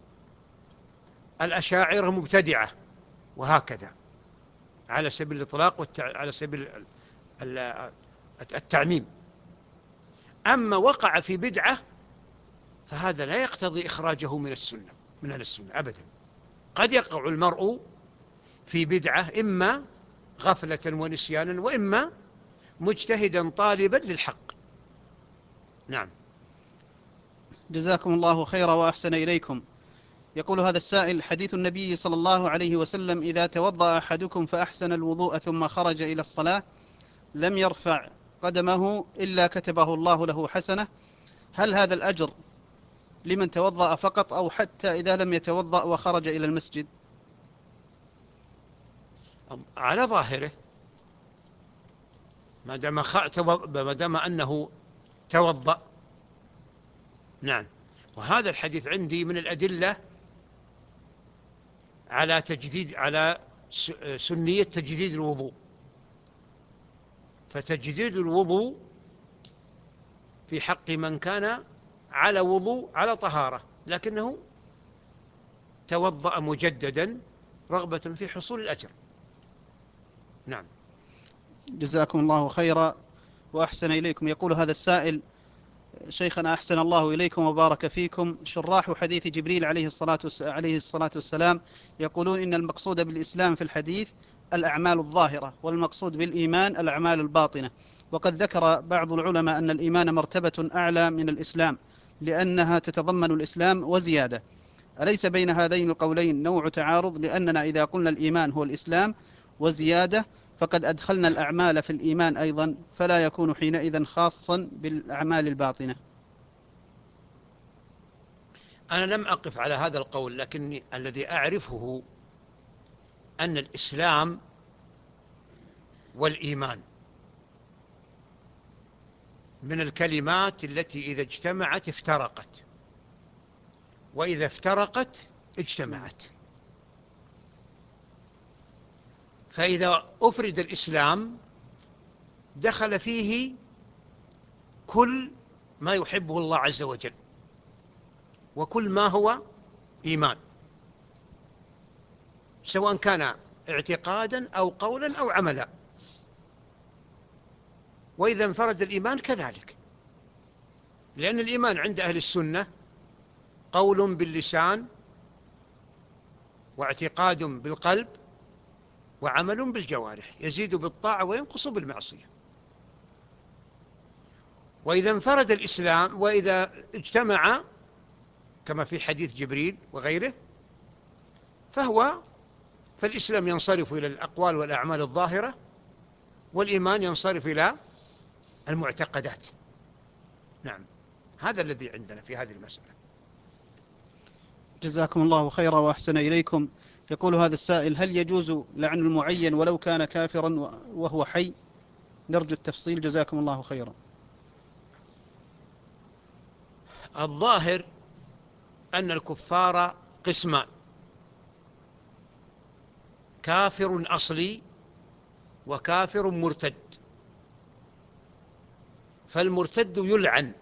الأشاعرة مبتدعة، وهكذا على سبيل الإطلاق والتع... على سبيل التعميم. أما وقع في بدعة فهذا لا يقتضي إخراجه من السنة، من أهل السنة أبدا. قد يقع المرء في بدعة إما غفلة ونسيانا وإما مجتهدا طالبا للحق. نعم. جزاكم الله خيرا وأحسن إليكم. يقول هذا السائل: حديث النبي صلى الله عليه وسلم: إذا توضأ أحدكم فأحسن الوضوء ثم خرج إلى الصلاة لم يرفع قدمه إلا كتبه الله له حسنة، هل هذا الأجر لمن توضأ فقط أو حتى إذا لم يتوضأ وخرج إلى المسجد؟ على ظاهره ما دام خ... ما دام أنه توضأ. نعم. وهذا الحديث عندي من الأدلة على تجديد على سنية تجديد الوضوء. فتجديد الوضوء في حق من كان على وضوء على طهارة لكنه توضأ مجددا رغبة في حصول الأجر. نعم. جزاكم الله خيرا وأحسن إليكم. يقول هذا السائل: شيخنا أحسن الله إليكم وبارك فيكم، شراح حديث جبريل عليه الصلاة عليه الصلاة والسلام يقولون إن المقصود بالإسلام في الحديث الأعمال الظاهرة، والمقصود بالإيمان الأعمال الباطنة، وقد ذكر بعض العلماء أن الإيمان مرتبة أعلى من الإسلام لأنها تتضمن الإسلام وزيادة. أليس بين هذين القولين نوع تعارض؟ لأننا إذا قلنا الإيمان هو الإسلام وزيادة فقد أدخلنا الأعمال في الإيمان أيضا، فلا يكون حينئذ خاصا بالأعمال الباطنة. أنا لم أقف على هذا القول، لكن الذي أعرفه أن الإسلام والإيمان من الكلمات التي إذا اجتمعت افترقت، وإذا افترقت اجتمعت. فإذا أفرد الإسلام دخل فيه كل ما يحبه الله عز وجل وكل ما هو إيمان، سواء كان اعتقادا أو قولا أو عملا. وإذا انفرد الإيمان كذلك، لأن الإيمان عند أهل السنة قول باللسان واعتقاد بالقلب وعمل بالجوارح، يزيد بالطاعة وينقص بالمعصية. وإذا انفرد الإسلام وإذا اجتمع كما في حديث جبريل وغيره فهو فالإسلام ينصرف إلى الأقوال والأعمال الظاهرة، والإيمان ينصرف إلى المعتقدات. نعم. هذا الذي عندنا في هذه المسألة. جزاكم الله خيرا وأحسن إليكم. يقول هذا السائل: هل يجوز لعن المعين ولو كان كافرا وهو حي؟ نرجو التفصيل جزاكم الله خيرا. الظاهر أن الكفار قسمان: كافر أصلي وكافر مرتد. فالمرتد يلعن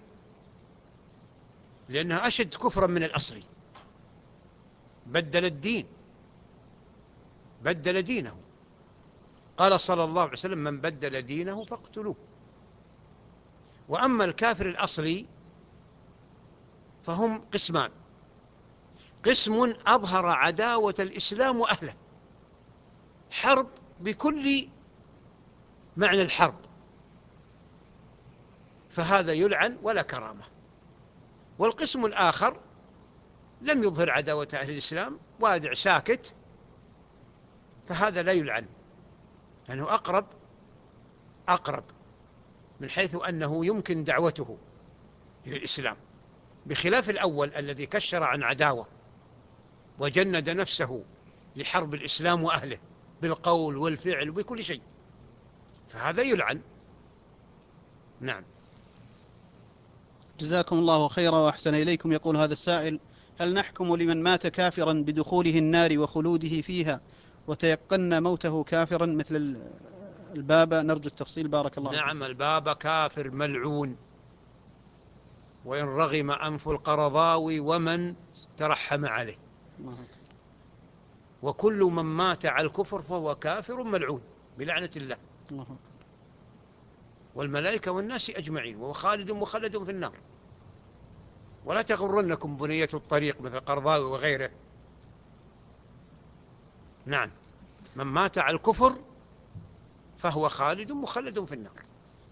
لأنه أشد كفرا من الأصلي، بدل الدين، بدل دينه. قال صلى الله عليه وسلم: من بدل دينه فاقتلوه. وأما الكافر الأصلي فهم قسمان: قسم أظهر عداوة الإسلام وأهله، حرب بكل معنى الحرب، فهذا يلعن ولا كرامة. والقسم الآخر لم يظهر عداوة أهل الإسلام، وادع ساكت، فهذا لا يلعن، لأنه أقرب أقرب من حيث أنه يمكن دعوته إلى الإسلام، بخلاف الأول الذي كشر عن عداوة وجند نفسه لحرب الإسلام وأهله بالقول والفعل وبكل شيء، فهذا يلعن. نعم. جزاكم الله خيرا وأحسن إليكم. يقول هذا السائل: هل نحكم لمن مات كافرا بدخوله النار وخلوده فيها وتيقن موته كافرا مثل البابا؟ نرجو التفصيل بارك الله فيكم. نعم، البابا كافر ملعون، وإن رغم أنف القرضاوي ومن ترحم عليه، وكل من مات على الكفر فهو كافر ملعون بلعنة الله والملائكة والناس أجمعين، وهو خالد مخلد في النار. ولا تغرنكم بنية الطريق مثل القرضاوي وغيره. نعم، من مات على الكفر فهو خالد مخلد في النار.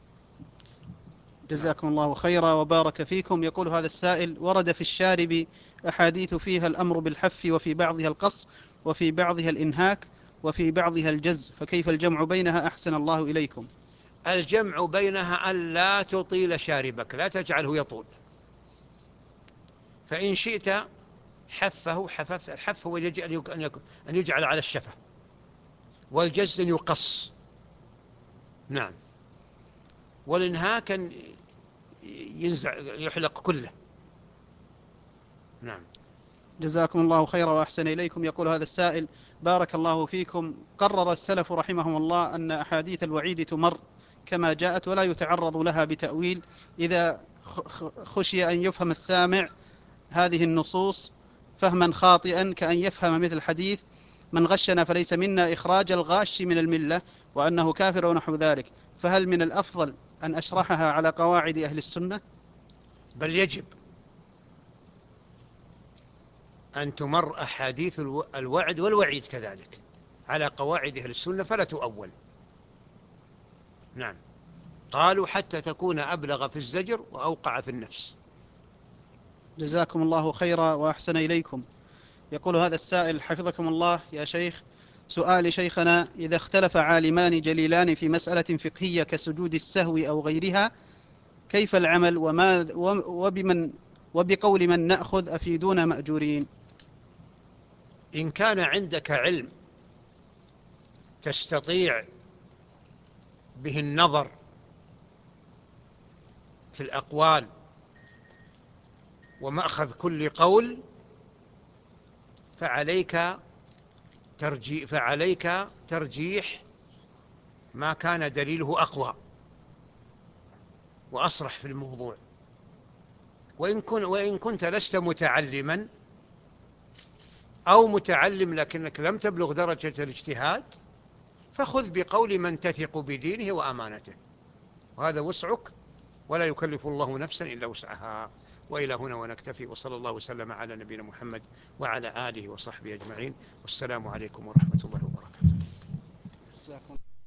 جزاكم الله خيرا وبارك فيكم. يقول هذا السائل: ورد في الشارب أحاديث فيها الأمر بالحف، وفي بعضها القص، وفي بعضها الإنهاك، وفي بعضها الجز، فكيف الجمع بينها أحسن الله إليكم؟ الجمع بينها أن لا تطيل شاربك، لا تجعله يطول، فإن شئت حفه حفف. الحف هو أن يجعل على الشفة، والجز أن يقص. نعم. والإنهاك أن ينزع يحلق كله. نعم. جزاكم الله خيرا وأحسن إليكم. يقول هذا السائل: بارك الله فيكم، قرر السلف رحمهم الله أن أحاديث الوعيد تمر كما جاءت ولا يتعرض لها بتأويل إذا خشي أن يفهم السامع هذه النصوص فهما خاطئا، كأن يفهم مثل حديث من غشنا فليس منا، إخراج الغاش من الملة وأنه كافر ونحو ذلك، فهل من الأفضل أن أشرحها على قواعد أهل السنة؟ بل يجب أن تمر أحاديث الوعد والوعيد كذلك على قواعد أهل السنة فلا تؤول. نعم. قالوا حتى تكون أبلغ في الزجر وأوقع في النفس. جزاكم الله خيرا وأحسن إليكم. يقول هذا السائل: حفظكم الله يا شيخ، سؤال شيخنا: إذا اختلف عالمان جليلان في مسألة فقهية كسجود السهو أو غيرها كيف العمل، وما وبمن وبقول من نأخذ أفيدونا مأجورين؟ إن كان عندك علم تستطيع به النظر في الأقوال ومأخذ كل قول فعليك ترجيح, فعليك ترجيح ما كان دليله أقوى وأصرح في الموضوع. وإن, كن وإن كنت لست متعلما أو متعلم لكنك لم تبلغ درجة الاجتهاد فخذ بقول من تثق بدينه وأمانته، وهذا وسعك، ولا يكلف الله نفسا إلا وسعها. وإلى هنا ونكتفي، وصلى الله وسلم على نبينا محمد وعلى آله وصحبه أجمعين، والسلام عليكم ورحمة الله وبركاته.